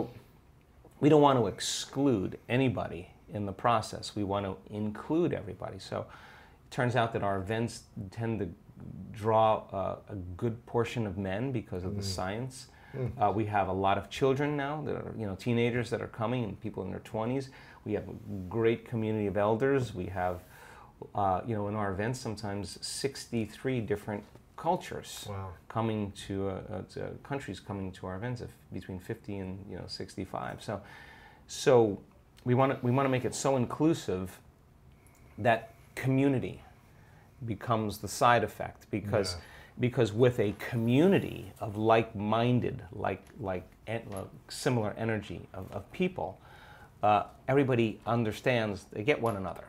we don't want to exclude anybody in the process. We want to include everybody. So it turns out that our events tend to draw a good portion of men because of the science. We have a lot of children now that are, teenagers that are coming, and people in their 20s. We have a great community of elders. We have, in our events, sometimes 63 different cultures coming to countries coming to our events, between 50 and 65. So we want to make it so inclusive that community becomes the side effect, because with a community of like-minded, similar energy of people, everybody understands, they get one another.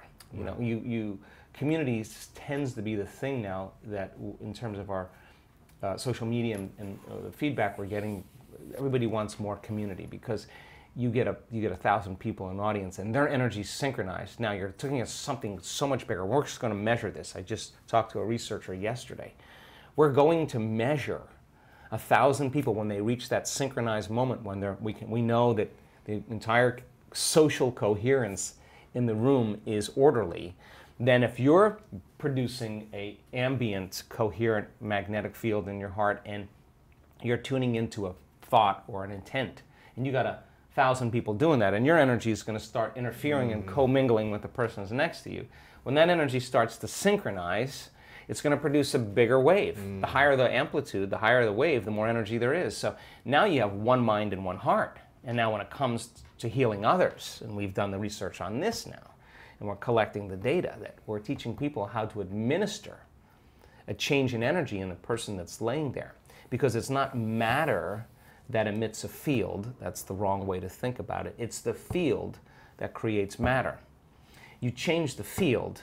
Communities tends to be the thing now that, in terms of our social media and the feedback we're getting, everybody wants more community, because you get 1,000 people in an audience and their energy's synchronized. Now you're taking us something so much bigger. We're just going to measure this. I just talked to a researcher yesterday. We're going to measure 1,000 people when they reach that synchronized moment, when we know that the entire social coherence in the room is orderly. Then if you're producing a ambient, coherent magnetic field in your heart, and you're tuning into a thought or an intent, and you got 1,000 people doing that, and your energy is going to start interfering and commingling with the person who's next to you. When that energy starts to synchronize, it's going to produce a bigger wave. The higher the amplitude, the higher the wave, the more energy there is. So now you have one mind and one heart. And now when it comes to healing others, and we've done the research on this now, and we're collecting the data, that we're teaching people how to administer a change in energy in the person that's laying there. Because it's not matter that emits a field. That's the wrong way to think about it. It's the field that creates matter. You change the field,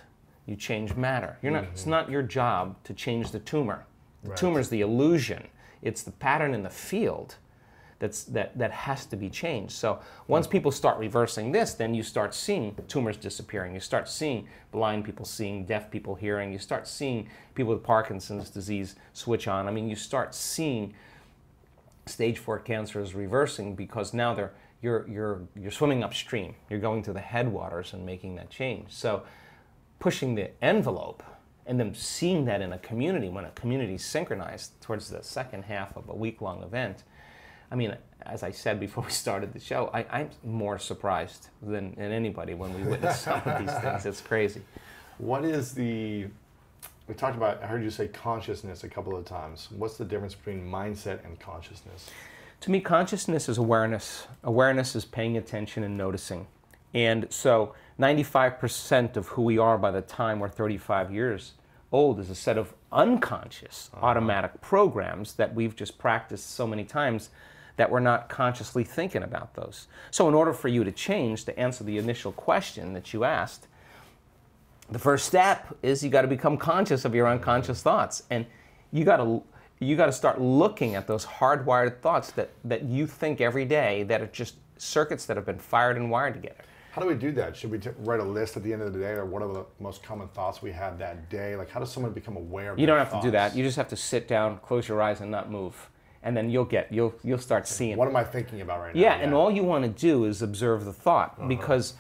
You change matter. You're not. It's not your job to change the tumor. The Right. tumor is the illusion. It's the pattern in the field that has to be changed. So once people start reversing this, then you start seeing tumors disappearing. You start seeing blind people seeing, deaf people hearing. You start seeing people with Parkinson's disease switch on. I mean, you start seeing stage 4 cancer is reversing because now you're swimming upstream. You're going to the headwaters and making that change. So pushing the envelope and then seeing that in a community, when a community is synchronized towards the second half of a week-long event, I mean, as I said before we started the show, I'm more surprised than anybody when we witness some of these things. It's crazy. What is we talked about, I heard you say consciousness a couple of times. What's the difference between mindset and consciousness? To me, consciousness is awareness. Awareness is paying attention and noticing. And so 95% of who we are by the time we're 35 years old is a set of unconscious automatic programs that we've just practiced so many times that we're not consciously thinking about those. So in order for you to change, to answer the initial question that you asked, the first step is you got to become conscious of your unconscious thoughts. And you got to start looking at those hardwired thoughts that you think every day that are just circuits that have been fired and wired together. How do we do that? Should we write a list at the end of the day, or what are the most common thoughts we had that day? Like, how does someone become aware of You their don't have thoughts? to do that. You just have to sit down, close your eyes, and not move. And then you'll start seeing. What am I thinking about right now? Yeah, and all you want to do is observe the thought, because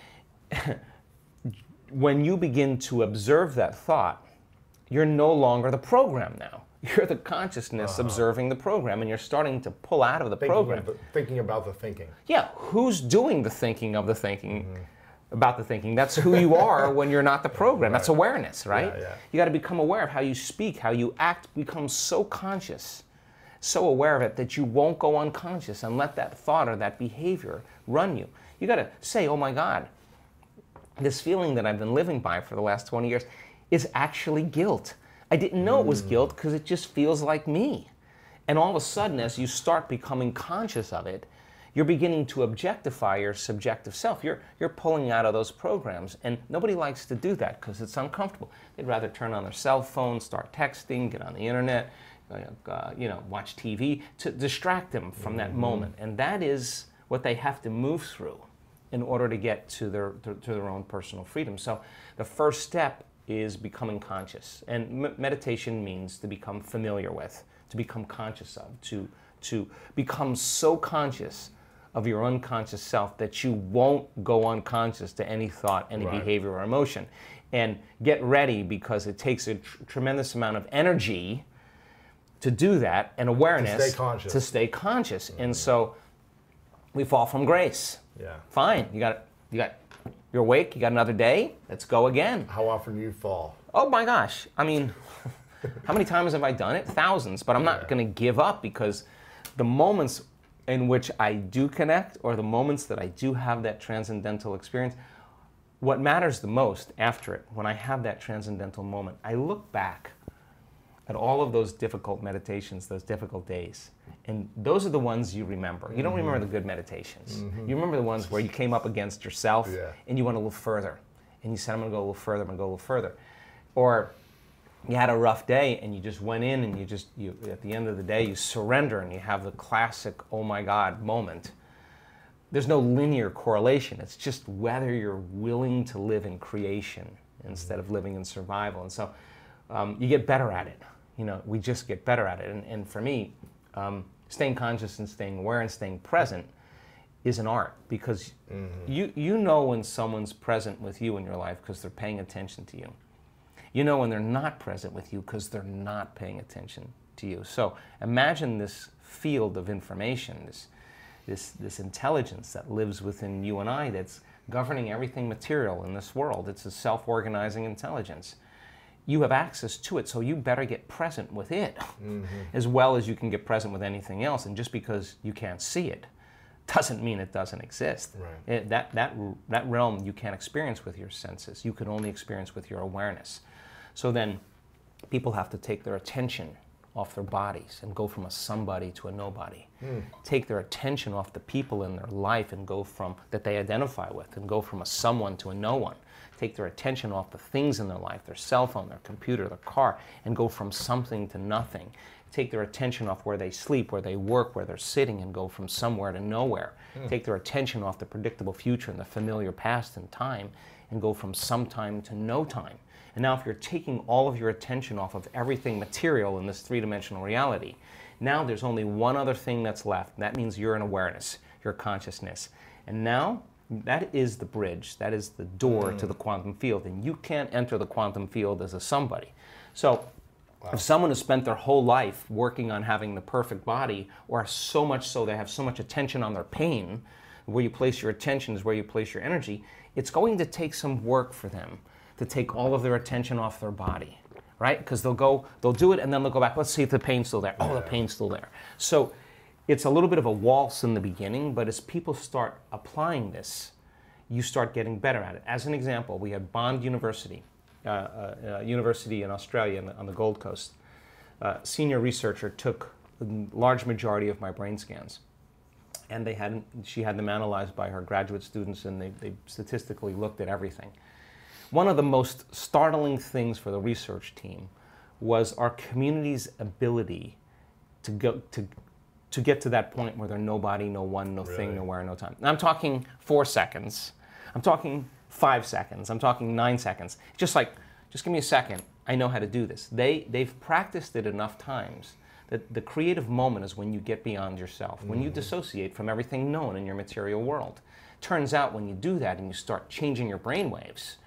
when you begin to observe that thought, you're no longer the program now. You're the consciousness observing the program, and you're starting to pull out of the program. Thinking about the thinking. Yeah, who's doing the thinking of the thinking about the thinking? That's who you are when you're not the program. That's awareness, right? Yeah, yeah. You got to become aware of how you speak, how you act, become so conscious, so aware of it that you won't go unconscious and let that thought or that behavior run you. You got to say, oh my God, this feeling that I've been living by for the last 20 years is actually guilt. I didn't know it was guilt because it just feels like me. And all of a sudden, as you start becoming conscious of it, you're beginning to objectify your subjective self. You're pulling out of those programs. And nobody likes to do that because it's uncomfortable. They'd rather turn on their cell phone, start texting, get on the internet, watch TV to distract them from that moment. And that is what they have to move through in order to get to their own personal freedom. So the first step is becoming conscious. And meditation means to become familiar with, to become conscious of, to become so conscious of your unconscious self that you won't go unconscious to any thought, any behavior or emotion. And get ready, because it takes a tremendous amount of energy to do that, and awareness to stay conscious. And so we fall from grace. Yeah. Fine, you're awake, you got another day, let's go again. How often do you fall? Oh my gosh, I mean, how many times have I done it? Thousands, but I'm not going to give up, because the moments in which I do connect, or the moments that I do have that transcendental experience, what matters the most after it, when I have that transcendental moment, I look back at all of those difficult meditations, those difficult days. And those are the ones you remember. You don't remember the good meditations. You remember the ones where you came up against yourself and you went a little further. And you said, I'm going to go a little further, I'm going to go a little further. Or you had a rough day and you just went in and you at the end of the day, you surrender and you have the classic, oh my God moment. There's no linear correlation. It's just whether you're willing to live in creation instead of living in survival. And so you get better at it. We just get better at it. And for me, staying conscious and staying aware and staying present is an art, because you know when someone's present with you in your life because they're paying attention to you. You know when they're not present with you because they're not paying attention to you. So imagine this field of information, this intelligence that lives within you and I, that's governing everything material in this world. It's a self-organizing intelligence. You have access to it, so you better get present with it as well as you can get present with anything else. And just because you can't see it doesn't mean it doesn't exist. Right. That realm you can't experience with your senses. You can only experience with your awareness. So then people have to take their attention off their bodies and go from a somebody to a nobody. Take their attention off the people in their life and go from that they identify with, and go from a someone to a no one. take their attention off the things in their life, their cell phone, their computer, their car, and go from something to nothing. Take their attention off where they sleep, where they work, where they're sitting, and go from somewhere to nowhere. Take their attention off the predictable future and the familiar past and time, and go from some time to no time. And now if you're taking all of your attention off of everything material in this three-dimensional reality, now there's only one other thing that's left, and that means you're in awareness, your consciousness. And now, that is the bridge, that is the door to the quantum field, and you can't enter the quantum field as a somebody. So, if someone has spent their whole life working on having the perfect body, or so much so they have so much attention on their pain, where you place your attention is where you place your energy, it's going to take some work for them to take all of their attention off their body, right? Because they'll do it and then they'll go back, let's see if the pain's still there. Oh, the pain's still there. So it's a little bit of a waltz in the beginning, but as people start applying this, you start getting better at it. As an example, we had Bond University, university in Australia on the Gold Coast. Senior researcher took the large majority of my brain scans, and she had them analyzed by her graduate students, and they statistically looked at everything. One of the most startling things for the research team was our community's ability to get to that point where they're nobody, no one, no thing, nowhere, no time. And I'm talking 4 seconds. I'm talking 5 seconds. I'm talking 9 seconds. Just give me a second. I know how to do this. They've practiced it enough times that the creative moment is when you get beyond yourself, when you dissociate from everything known in your material world. Turns out when you do that and you start changing your brainwaves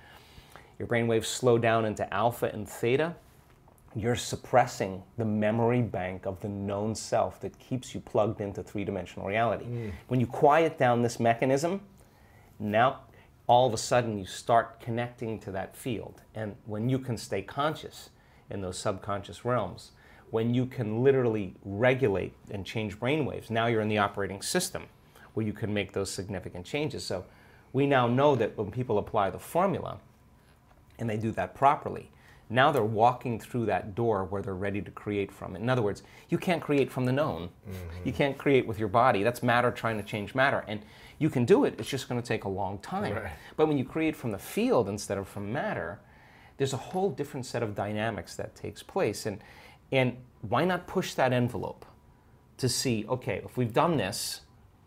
slow down into alpha and theta, you're suppressing the memory bank of the known self that keeps you plugged into three-dimensional reality. When you quiet down this mechanism, now all of a sudden you start connecting to that field. And when you can stay conscious in those subconscious realms, when you can literally regulate and change brainwaves, now you're in the operating system where you can make those significant changes. So we now know that when people apply the formula, and they do that properly, now they're walking through that door where they're ready to create from. In other words, you can't create from the known. You can't create with your body. That's matter trying to change matter. And you can do it, it's just going to take a long time. Right. But when you create from the field instead of from matter, there's a whole different set of dynamics that takes place. And why not push that envelope to see, okay, if we've done this,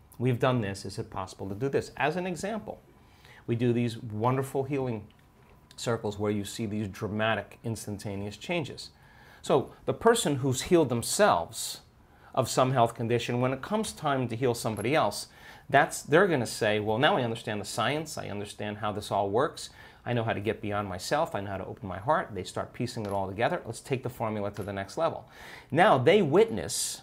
is it possible to do this? As an example, we do these wonderful healing circles where you see these dramatic, instantaneous changes. So the person who's healed themselves of some health condition, when it comes time to heal somebody else, they're going to say, well, now I understand the science, I understand how this all works, I know how to get beyond myself, I know how to open my heart. They start piecing it all together. Let's take the formula to the next level. Now they witness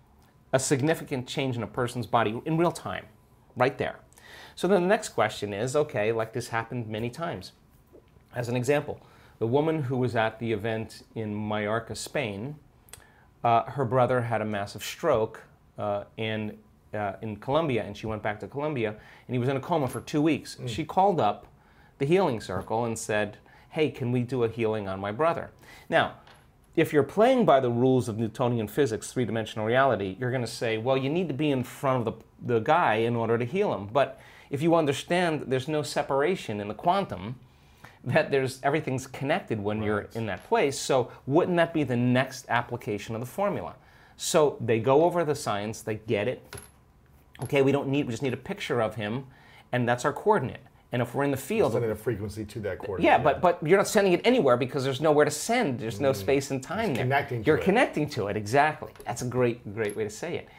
a significant change in a person's body in real time, right there. So then the next question is, okay, like this happened many times. As an example, the woman who was at the event in Mallorca, Spain, her brother had a massive stroke in Colombia, and she went back to Colombia, and he was in a coma for 2 weeks. She called up the healing circle and said, hey, can we do a healing on my brother? Now, if you're playing by the rules of Newtonian physics, three-dimensional reality, you're going to say, well, you need to be in front of the guy in order to heal him. But if you understand there's no separation in the quantum, that everything's connected when you're in that place, so wouldn't that be the next application of the formula? So they go over the science, they get it. Okay, we just need a picture of him, and that's our coordinate. And if we're in the field, sending a frequency to that coordinate. Yeah, but you're not sending it anywhere because there's nowhere to send. There's no space and time there. You're connecting to it, exactly. That's a great way to say it.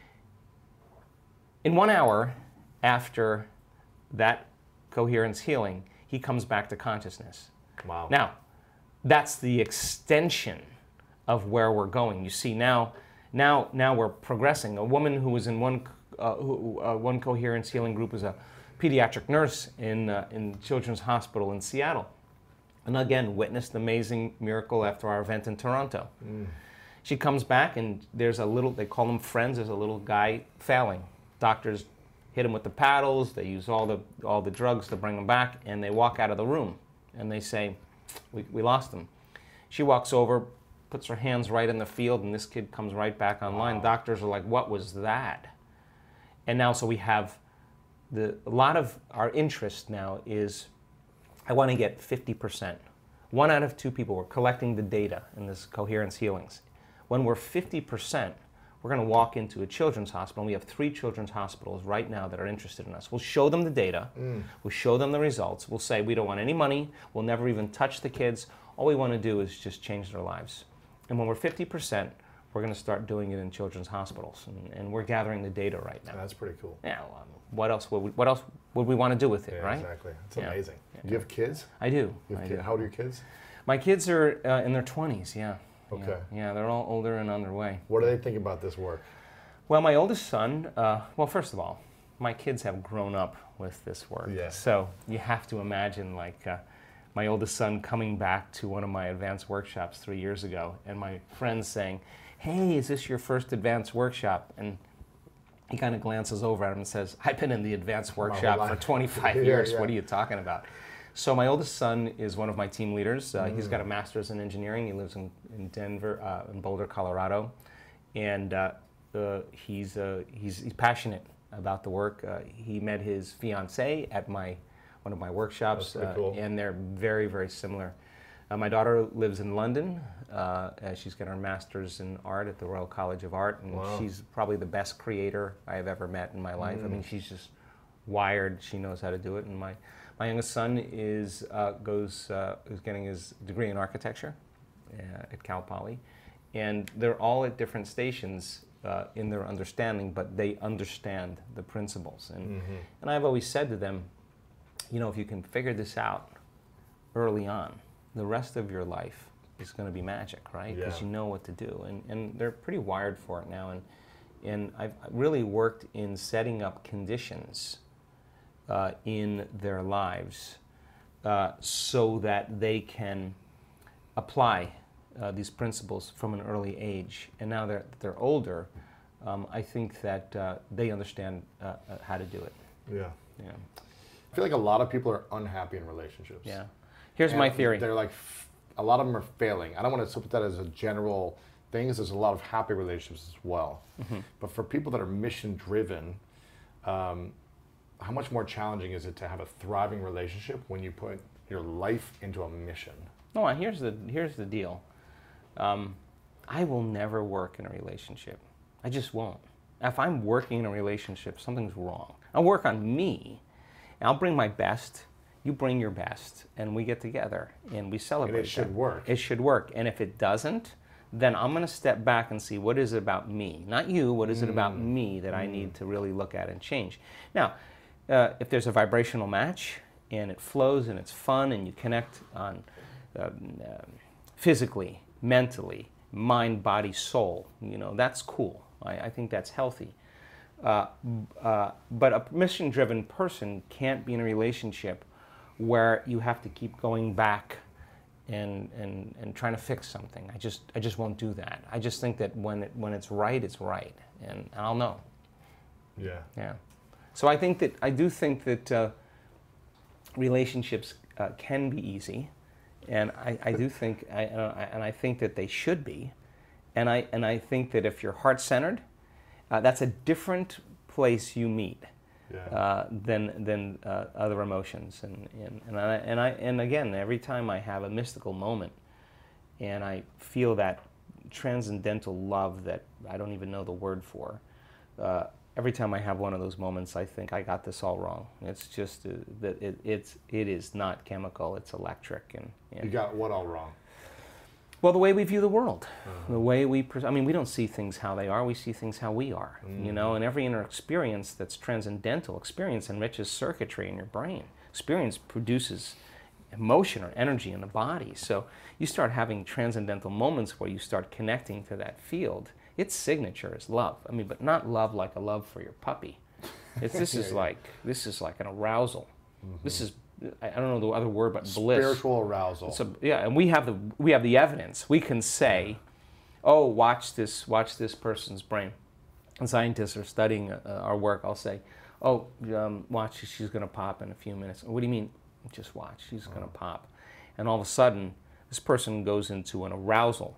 In 1 hour after that coherence healing, he comes back to consciousness. Wow. Now, that's the extension of where we're going. You see, now we're progressing. A woman who was in one coherence healing group was a pediatric nurse in Children's Hospital in Seattle. And again, witnessed the amazing miracle after our event in Toronto. She comes back and there's they call them friends, there's a little guy failing. Doctors hit him with the paddles, they use all the drugs to bring him back, and they walk out of the room and they say, we lost him. She walks over, puts her hands right in the field, and this kid comes right back online. Wow. Doctors are like, what was that? And now, so we have a lot of our interest now is I want to get 50%. 1 out of 2 people, we're collecting the data in this coherence healings. When we're 50%, we're going to walk into a children's hospital. And we have 3 children's hospitals right now that are interested in us. We'll show them the data. We'll show them the results. We'll say we don't want any money. We'll never even touch the kids. All we want to do is just change their lives. And when we're 50%, we're going to start doing it in children's hospitals. And we're gathering the data right now. That's pretty cool. Yeah. What else would we want to do with it, Yeah, right? exactly. It's amazing. Do you have kids? I do. How old are your kids? My kids are in their 20s, yeah. Okay. Yeah, they're all older and on their way. What do they think about this work? Well, my oldest son, well, first of all, my kids have grown up with this work. Yeah. So you have to imagine, like, my oldest son coming back to one of my advanced workshops 3 years ago, and my friends saying, hey, is this your first advanced workshop? And he kind of glances over at him and says, I've been in the advanced workshop for 25 years. Yeah. What are you talking about? So my oldest son is one of my team leaders. He's got a master's in engineering. He lives in Denver, in Boulder, Colorado. And he's passionate about the work. He met his fiancée at one of my workshops. That's pretty cool. And they're very, very similar. My daughter lives in London. She's got her master's in art at the Royal College of Art, and she's probably the best creator I have ever met in my life. I mean, she's just wired. She knows how to do it. And my youngest son is getting his degree in architecture at Cal Poly, and they're all at different stations in their understanding, but they understand the principles. And I've always said to them, you know, if you can figure this out early on, the rest of your life is going to be magic, right? Because you know what to do. And they're pretty wired for it now. And I've really worked in setting up conditions in their lives so that they can apply these principles from an early age. And now they're older, I think that they understand how to do it. Yeah. Yeah. I feel like a lot of people are unhappy in relationships. Yeah. Here's my theory. They're like, a lot of them are failing. I don't want to put that as a general thing. There's a lot of happy relationships as well. But for people that are mission driven, how much more challenging is it to have a thriving relationship when you put your life into a mission? No, here's the deal. I will never work in a relationship. I just won't. If I'm working in a relationship, something's wrong. I'll work on me. And I'll bring my best. You bring your best, and we get together and we celebrate. And it should work. It should work. And if it doesn't, then I'm going to step back and see what is it about me, not you. What is it about me that I need to really look at and change? Now, if there's a vibrational match and it flows and it's fun and you connect on physically, mentally, mind, body, soul, you know, that's cool. I think that's healthy. But a mission-driven person can't be in a relationship where you have to keep going back and trying to fix something. I just won't do that. I just think that when it's right, and I'll know. Yeah. Yeah. So I do think that relationships can be easy, and I do think I think that they should be, and I think that if you're heart-centered, that's a different place you meet than other emotions. And again, every time I have a mystical moment, and I feel that transcendental love that I don't even know the word for, every time I have one of those moments, I think I got this all wrong. It's just that it is not chemical; it's electric. And You got what all wrong? Well, the way we view the world, the way we don't see things how they are, we see things how we are, you know, and every inner experience that's transcendental, experience enriches circuitry in your brain. Experience produces emotion or energy in the body. So you start having transcendental moments where you start connecting to that field. Its signature is love. I mean, but not love like a love for your puppy. This is like an arousal. This is, I don't know the other word, but bliss. Spiritual arousal. And we have the evidence. We can say, oh, watch this person's brain. And scientists are studying our work. I'll say, oh, watch, she's going to pop in a few minutes. What do you mean? Just watch, she's going to pop. And all of a sudden, this person goes into an arousal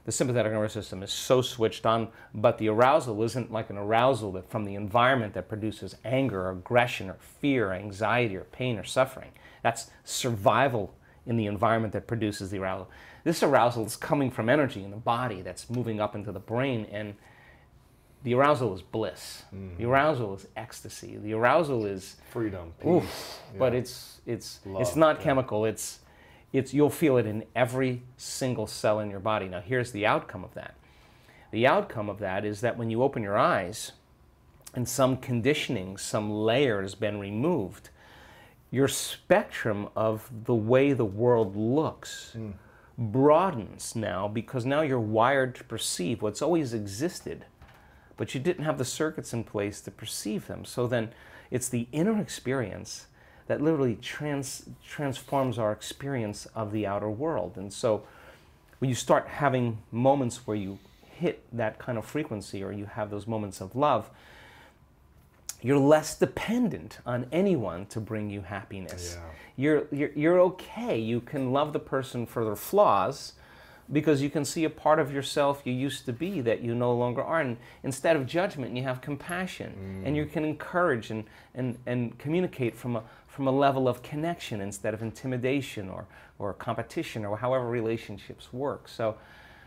the sympathetic nervous system is so switched on, but the arousal isn't like an arousal that from the environment that produces anger or aggression or fear, or anxiety or pain or suffering. That's survival in the environment that produces the arousal. This arousal is coming from energy in the body that's moving up into the brain, and the arousal is bliss. The arousal is ecstasy. The arousal is freedom, peace. Oof, yeah. But it's Love, not yeah. chemical. It's you'll feel it in every single cell in your body. Now here's the outcome of that. The outcome of that is that when you open your eyes and some conditioning, some layer has been removed, your spectrum of the way the world looks broadens now, because now you're wired to perceive what's always existed, but you didn't have the circuits in place to perceive them. So then it's the inner experience that literally transforms our experience of the outer world. And so when you start having moments where you hit that kind of frequency, or you have those moments of love, you're less dependent on anyone to bring you happiness. Yeah. You're okay. You can love the person for their flaws, because you can see a part of yourself you used to be that you no longer are. And instead of judgment, you have compassion. And you can encourage and communicate from a level of connection instead of intimidation or competition, or however relationships work. So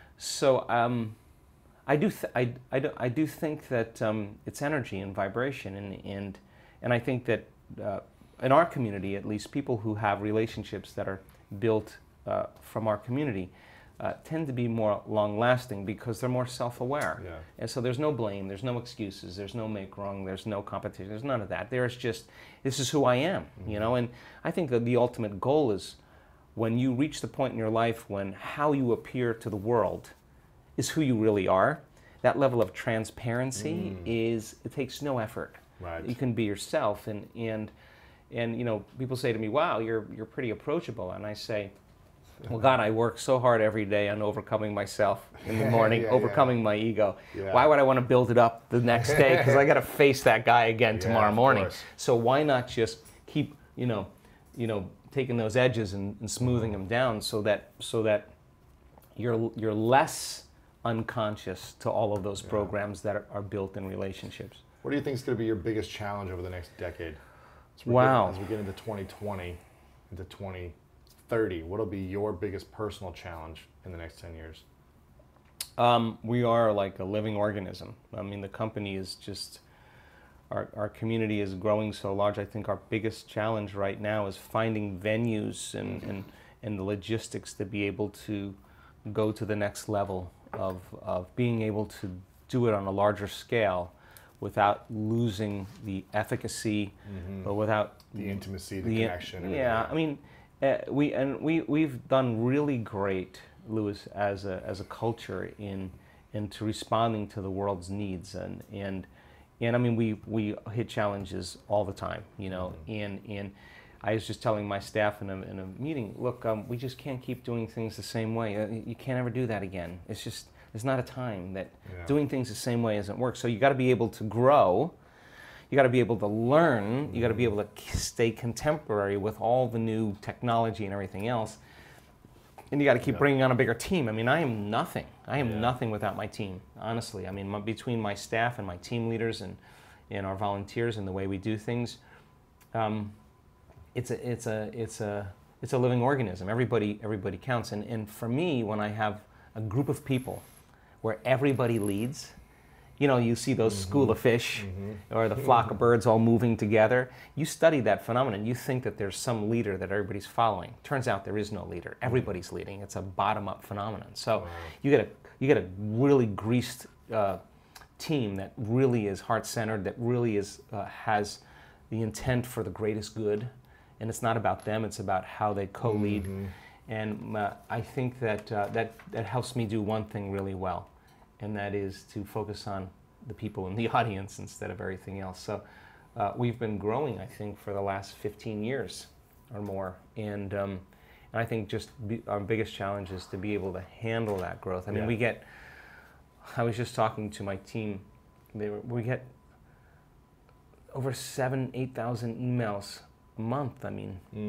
I do think that it's energy and vibration, and I think that in our community, at least, people who have relationships that are built from our community tend to be more long-lasting, because they're more self-aware. Yeah. And so there's no blame, there's no excuses, there's no make wrong, there's no competition, there's none of that. There's just, this is who I am, you know? And I think that the ultimate goal is when you reach the point in your life when how you appear to the world is who you really are. That level of transparency it takes no effort. Right. You can be yourself, and you know, people say to me, "Wow, you're pretty approachable," and I say, well, God, I work so hard every day on overcoming myself in the morning, overcoming my ego. Yeah. Why would I want to build it up the next day? Because I got to face that guy again tomorrow morning. Course. So why not just keep, you know, taking those edges and smoothing them down, so that you're less unconscious to all of those programs that are built in relationships. What do you think is going to be your biggest challenge over the next decade? As we get into 2020, into 2030, what will be your biggest personal challenge in the next 10 years? We are like a living organism. I mean, the company is just, our community is growing so large. I think our biggest challenge right now is finding venues and the logistics to be able to go to the next level of being able to do it on a larger scale without losing the efficacy, but without the intimacy, the connection. Yeah, I mean, we've done really great, Louis, as a culture into responding to the world's needs, and I mean, we hit challenges all the time, you know, and I was just telling my staff in a meeting, look, we just can't keep doing things the same way. You can't ever do that again. It's just, there's not a time that doing things the same way doesn't work. So you got to be able to grow. You got to be able to learn. You got to be able to stay contemporary with all the new technology and everything else. And you got to keep bringing on a bigger team. I mean, I am nothing. I am nothing without my team, honestly. I mean, between my staff and my team leaders and our volunteers and the way we do things, it's a living organism. Everybody counts. And for me, when I have a group of people where everybody leads, you know, you see those school of fish or the flock of birds all moving together. You study that phenomenon. You think that there's some leader that everybody's following. Turns out there is no leader. Everybody's leading. It's a bottom-up phenomenon. So you get a really greased team that really is heart-centered, that really has the intent for the greatest good. And it's not about them. It's about how they co-lead. And I think that helps me do one thing really well, and that is to focus on the people in the audience instead of everything else. So we've been growing, I think, for the last 15 years or more. And I think just our biggest challenge is to be able to handle that growth. I mean, I was just talking to my team, we get over 7,000-8,000 emails a month. I mean,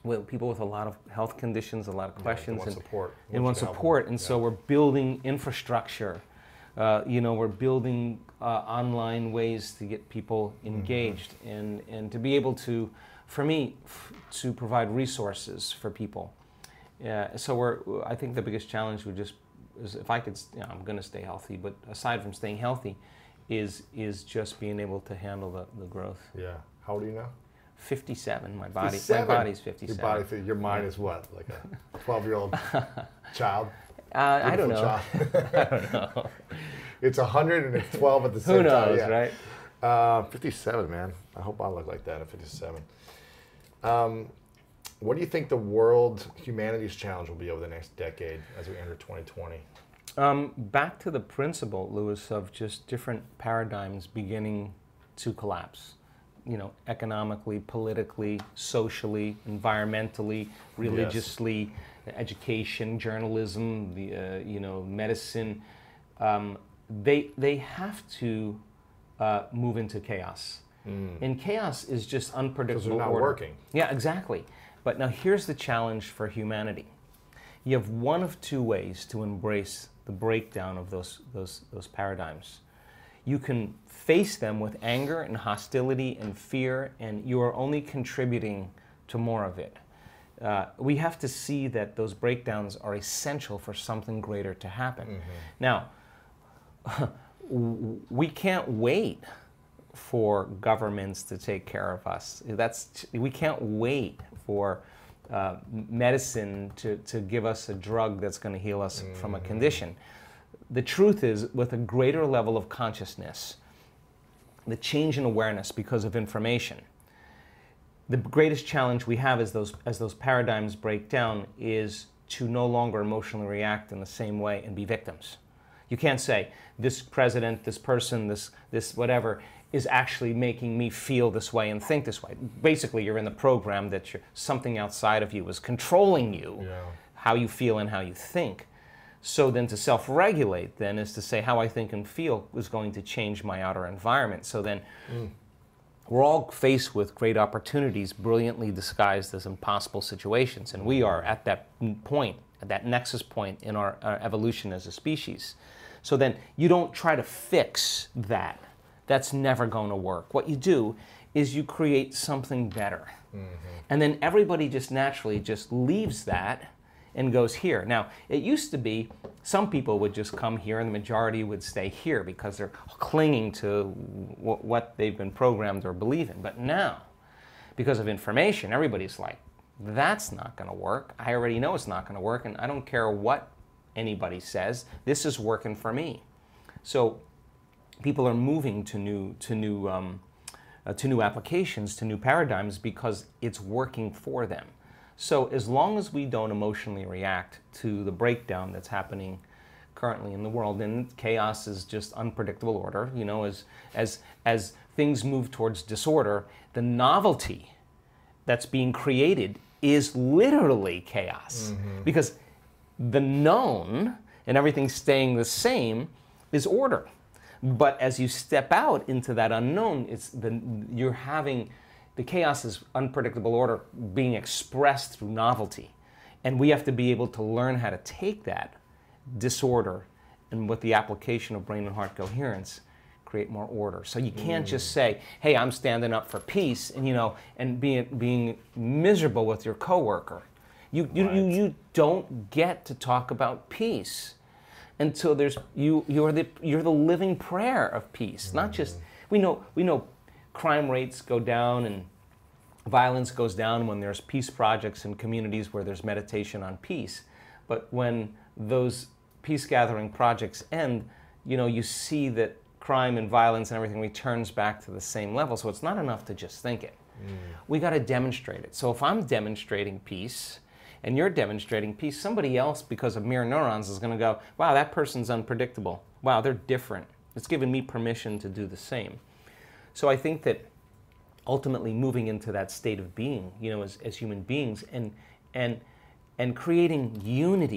with people with a lot of health conditions, a lot of questions, they want support. and want support. And so we're building infrastructure. We're building online ways to get people engaged and to be able to, for me, to provide resources for people. So I think the biggest challenge is if I could, I'm going to stay healthy, but aside from staying healthy, is just being able to handle the growth. Yeah. How old are you now? 57. My 57? body's 57. Your mind is what? Like a 12-year-old child? I don't know. Child. I don't know. It's 100 and it's 12 at the same time. Who knows, right? 57, man. I hope I look like that at 57. What do you think the world humanities challenge will be over the next decade as we enter 2020? Back to the principle, Lewis, of just different paradigms beginning to collapse. Economically, politically, socially, environmentally, religiously, education, journalism, medicine. They have to move into chaos. And chaos is just unpredictable Because they're not order. working. Yeah, exactly. But now here's the challenge for humanity. You have one of two ways to embrace the breakdown of those paradigms. You can face them with anger and hostility and fear, and you are only contributing to more of it. We have to see that those breakdowns are essential for something greater to happen. Now, we can't wait for governments to take care of us. We can't wait for medicine to give us a drug that's going to heal us from a condition. The truth is, with a greater level of consciousness, the change in awareness because of information, the greatest challenge we have as those paradigms break down is to no longer emotionally react in the same way and be victims. You can't say, this president, this person, this whatever, is actually making me feel this way and think this way. Basically, you're in the program that something outside of you is controlling you, how you feel and how you think. So then to self-regulate then is to say how I think and feel is going to change my outer environment. So then we're all faced with great opportunities brilliantly disguised as impossible situations. And we are at that point, at that nexus point in our evolution as a species. So then you don't try to fix that. That's never going to work. What you do is you create something better. And then everybody just naturally just leaves that and goes here. Now, it used to be some people would just come here and the majority would stay here because they're clinging to what they've been programmed or believe in. But now, because of information, everybody's like, that's not going to work. I already know it's not going to work, and I don't care what anybody says. This is working for me. So people are moving to new applications, to new paradigms because it's working for them. So as long as we don't emotionally react to the breakdown that's happening currently in the world, and chaos is just unpredictable order, as things move towards disorder, the novelty that's being created is literally chaos. Because the known and everything staying the same is order. But as you step out into that unknown, you're having the chaos is unpredictable order being expressed through novelty. And we have to be able to learn how to take that disorder and with the application of brain and heart coherence, create more order. So you can't just say, hey, I'm standing up for peace and being miserable with your coworker. You don't get to talk about peace until you're the living prayer of peace. Not just we know crime rates go down and violence goes down when there's peace projects in communities where there's meditation on peace. But when those peace gathering projects end, you see that crime and violence and everything returns back to the same level. So it's not enough to just think it. We got to demonstrate it. So if I'm demonstrating peace and you're demonstrating peace, somebody else, because of mirror neurons, is going to go, wow, that person's unpredictable. Wow, they're different. It's given me permission to do the same. So I think that ultimately moving into that state of being, as human beings, and creating unity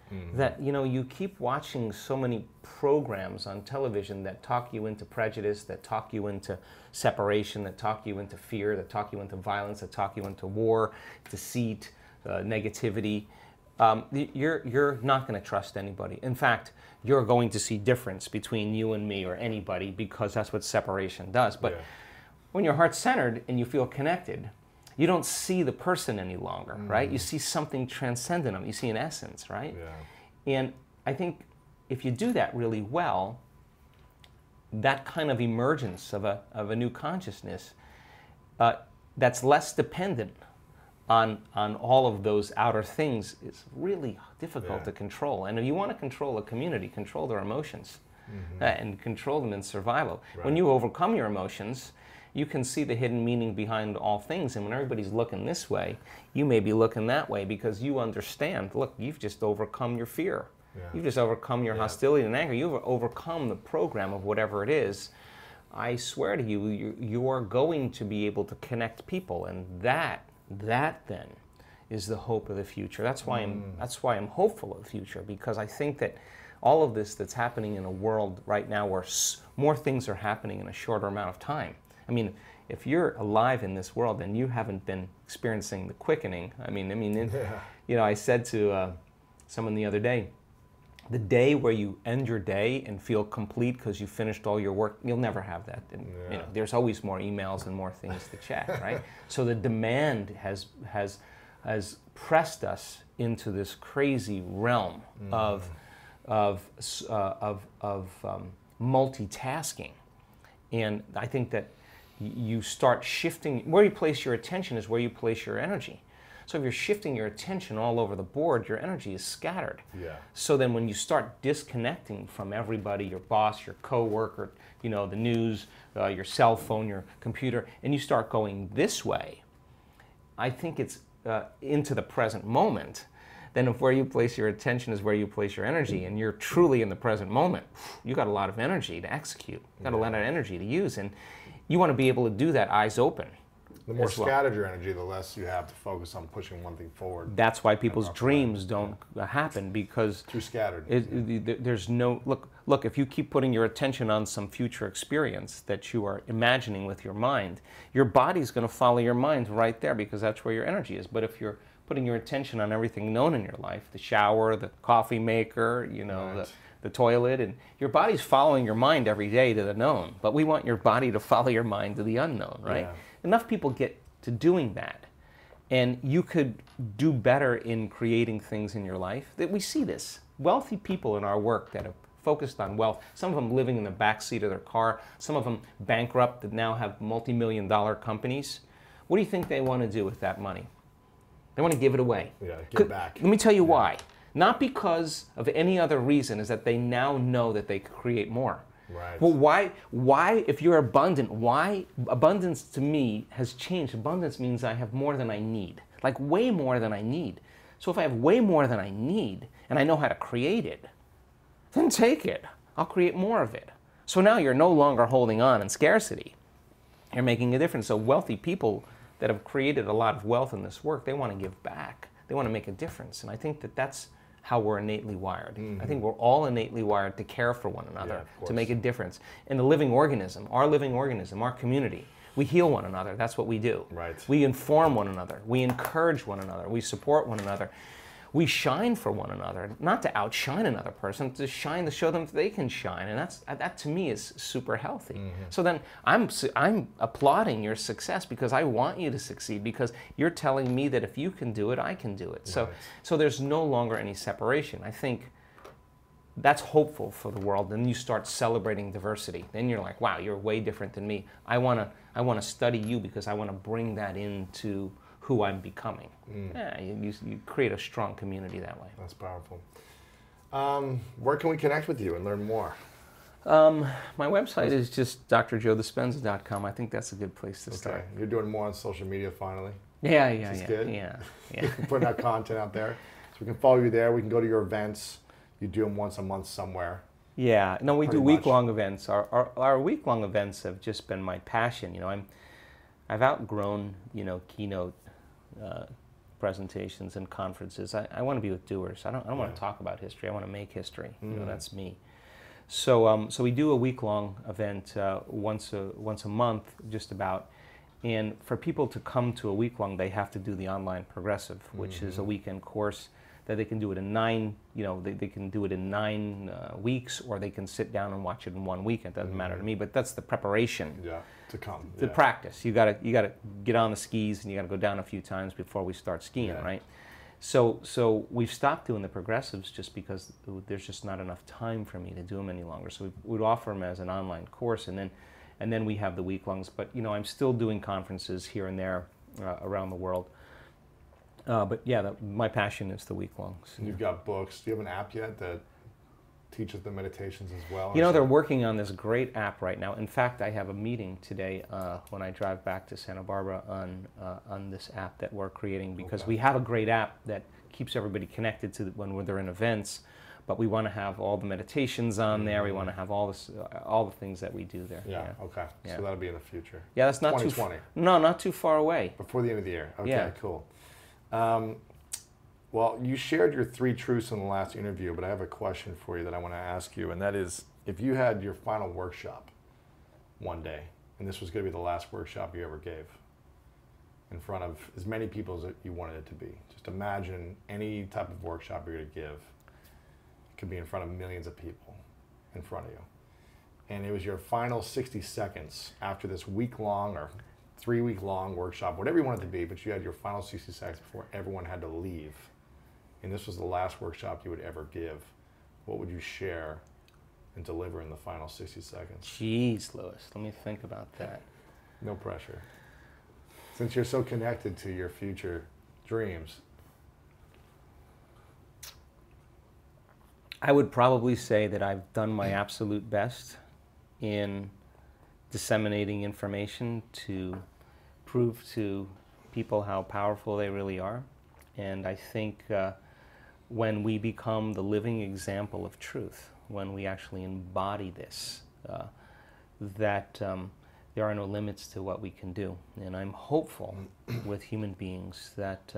That, you know, you keep watching so many programs on television that talk you into prejudice, that talk you into separation, that talk you into fear, that talk you into violence, that talk you into war, deceit, negativity. You're not going to trust anybody. In fact, you're going to see difference between you and me or anybody, because that's what separation does. But when you're heart-centered and you feel connected, you don't see the person any longer, right? You see something transcendent. You see an essence, right? Yeah. And I think if you do that really well, that kind of emergence of a new consciousness that's less dependent on all of those outer things is really difficult to control. And if you want to control a community, control their emotions and control them in survival. Right. When you overcome your emotions, you can see the hidden meaning behind all things. And when everybody's looking this way, you may be looking that way, because you understand, look, you've just overcome your fear. You've just overcome your hostility and anger. You've overcome the program of whatever it is. I swear to you, you are going to be able to connect people. And that then is the hope of the future. That's why I'm hopeful of the future, because I think that all of this that's happening in a world right now where more things are happening in a shorter amount of time. I mean, if you're alive in this world and you haven't been experiencing the quickening, you know, I said to someone the other day, the day where you end your day and feel complete because you finished all your work, you'll never have that. And, you know, there's always more emails and more things to check, right? So the demand has pressed us into this crazy realm of multitasking, and I think that you start shifting. Where you place your attention is where you place your energy. So if you're shifting your attention all over the board, your energy is scattered. So then when you start disconnecting from everybody, your boss, your coworker, you know, the news, your cell phone, your computer, and you start going this way, I think it's into the present moment. Then if where you place your attention is where you place your energy, and you're truly in the present moment, you got a lot of energy to execute. You got a lot of energy to use, and you want to be able to do that eyes open. The more scattered your energy, the less you have to focus on pushing one thing forward. That's why people's dreams don't happen, because too scattered. There's no look. If you keep putting your attention on some future experience that you are imagining with your mind, your body's going to follow your mind right there, because that's where your energy is. But if you're putting your attention on everything known in your life, the shower, the coffee maker, you know, the toilet, and your body's following your mind every day to the known, but we want your body to follow your mind to the unknown, right? Enough people get to doing that, and you could do better in creating things in your life. That we see this. Wealthy people in our work that have focused on wealth, some of them living in the backseat of their car, some of them bankrupt that now have multi-million-dollar companies. What do you think they want to do with that money? They want to give it away. Give back. Let me tell you why. Not because of any other reason, is that they now know that they could create more. Right. Well, why, if you're abundant, why abundance to me has changed? Abundance means I have more than I need, like way more than I need. So if I have way more than I need, and I know how to create it, then take it. I'll create more of it. So now you're no longer holding on in scarcity. You're making a difference. So wealthy people that have created a lot of wealth in this work, they want to give back. They want to make a difference. And I think that that's how we're innately wired. I think we're all innately wired to care for one another, to make a difference. And the living organism, our community, we heal one another. That's what we do. Right. We inform one another. We encourage one another. We support one another. We shine for one another, not to outshine another person, to shine to show them that they can shine. And that to me is super healthy. So then I'm applauding your success, because I want you to succeed, because you're telling me that if you can do it, I can do it. So there's no longer any separation. I think that's hopeful for the world. Then you start celebrating diversity. Then you're like, wow, you're way different than me. I want to study you, because I want to bring that into who I'm becoming. You create a strong community that way. That's powerful. Where can we connect with you and learn more? My website is just drjoedispenza.com. I think that's a good place to start. You're doing more on social media finally. Good. Putting out content out there. So we can follow you there. We can go to your events. You do them once a month somewhere. Yeah. No, we do week-long events. Our week-long events have just been my passion. You know, I've outgrown, keynote presentations and conferences. I want to be with doers. I don't want to talk about history. I want to make history. That's me. So we do a week-long event once a month, just about. And for people to come to a week-long, they have to do the online progressive, which is a weekend course that they can do it in 9. They can do it in 9 weeks, or they can sit down and watch it in 1 week. It doesn't matter to me. But that's the preparation. Yeah, to come. The practice. You gotta get on the skis, and you gotta go down a few times before we start skiing, right? So we've stopped doing the progressives just because there's just not enough time for me to do them any longer. So we'd offer them as an online course, and then we have the week-longs. But I'm still doing conferences here and there around the world. But yeah, my passion is the week-longs. You've got books. Do you have an app yet that teaches the meditations as well? They're working on this great app right now. In fact, I have a meeting today when I drive back to Santa Barbara on this app that we're creating, because we have a great app that keeps everybody connected to when they're in events. But we want to have all the meditations on there. We want to have all the things that we do there. Yeah. Okay. So that'll be in the future. Yeah, that's not 2020. Not too far away. Before the end of the year. Okay. Yeah. Cool. Well, you shared your 3 truths in the last interview, but I have a question for you that I want to ask you, and that is, if you had your final workshop one day, and this was going to be the last workshop you ever gave, in front of as many people as you wanted it to be. Just imagine any type of workshop you're going to give. It could be in front of millions of people in front of you. And it was your final 60 seconds after this week-long or 3-week-long workshop, whatever you want it to be, but you had your final 60 seconds before everyone had to leave. And this was the last workshop you would ever give. What would you share and deliver in the final 60 seconds? Jeez, Louis, let me think about that. No pressure. Since you're so connected to your future dreams. I would probably say that I've done my absolute best in disseminating information to prove to people how powerful they really are. And I think when we become the living example of truth, when we actually embody this, that there are no limits to what we can do. And I'm hopeful with human beings that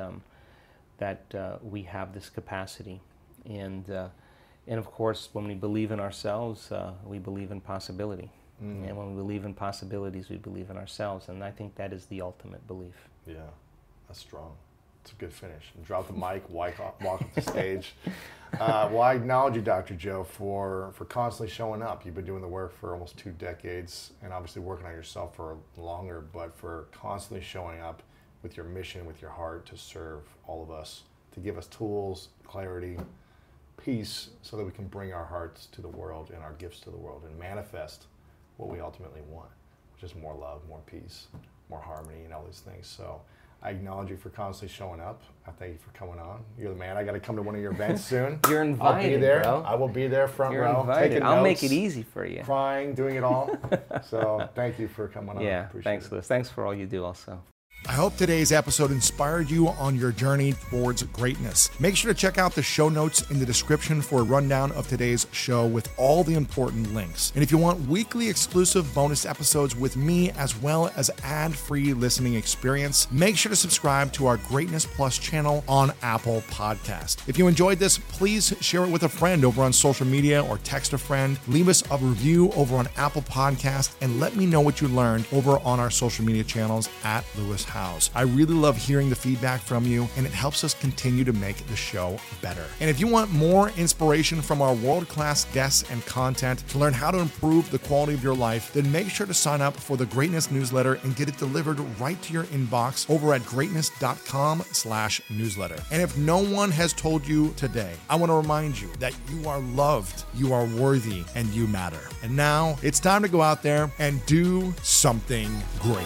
we have this capacity. And of course, when we believe in ourselves, we believe in possibility. And when we believe in possibilities, we believe in ourselves. And I think that is the ultimate belief. Yeah, that's strong. It's a good finish. Drop the mic, walk off the stage. Well, I acknowledge you, Dr. Joe, for constantly showing up. You've been doing the work for almost 2 decades, and obviously working on yourself for longer, but for constantly showing up with your mission, with your heart, to serve all of us, to give us tools, clarity, peace, so that we can bring our hearts to the world and our gifts to the world and manifest what we ultimately want, which is more love, more peace, more harmony, and all these things. So I acknowledge you for constantly showing up. I thank you for coming on. You're the man. I got to come to one of your events soon. You're invited, I'll be there. bro. I will be there front You're row. Invited. Taking I'll notes, make it easy for you. Crying, doing it all. So thank you for coming on. Yeah, Appreciate thanks, it. Liz. Thanks for all you do also. I hope today's episode inspired you on your journey towards greatness. Make sure to check out the show notes in the description for a rundown of today's show with all the important links. And if you want weekly exclusive bonus episodes with me, as well as ad-free listening experience, make sure to subscribe to our Greatness Plus channel on Apple Podcast. If you enjoyed this, please share it with a friend over on social media or text a friend. Leave us a review over on Apple Podcast and let me know what you learned over on our social media channels at Louis Howes. I really love hearing the feedback from you, and it helps us continue to make the show better. And if you want more inspiration from our world-class guests and content to learn how to improve the quality of your life, then make sure to sign up for the Greatness newsletter and get it delivered right to your inbox over at greatness.com/newsletter. And if no one has told you today, I want to remind you that you are loved, you are worthy, and you matter. And now it's time to go out there and do something great.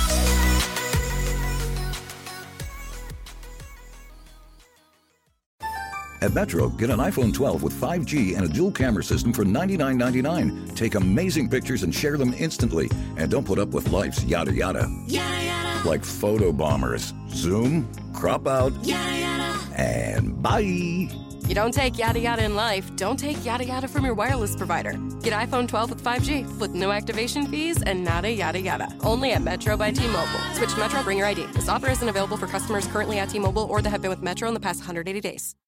At Metro, get an iPhone 12 with 5G and a dual camera system for $99.99. Take amazing pictures and share them instantly. And don't put up with life's yada yada. Yada yada. Like photo bombers. Zoom, crop out, Yada yada. and bye. You don't take yada yada in life, don't take yada yada from your wireless provider. Get iPhone 12 with 5G with no activation fees and nada yada yada. Only at Metro by T-Mobile. Switch to Metro, bring your ID. This offer isn't available for customers currently at T-Mobile or that have been with Metro in the past 180 days.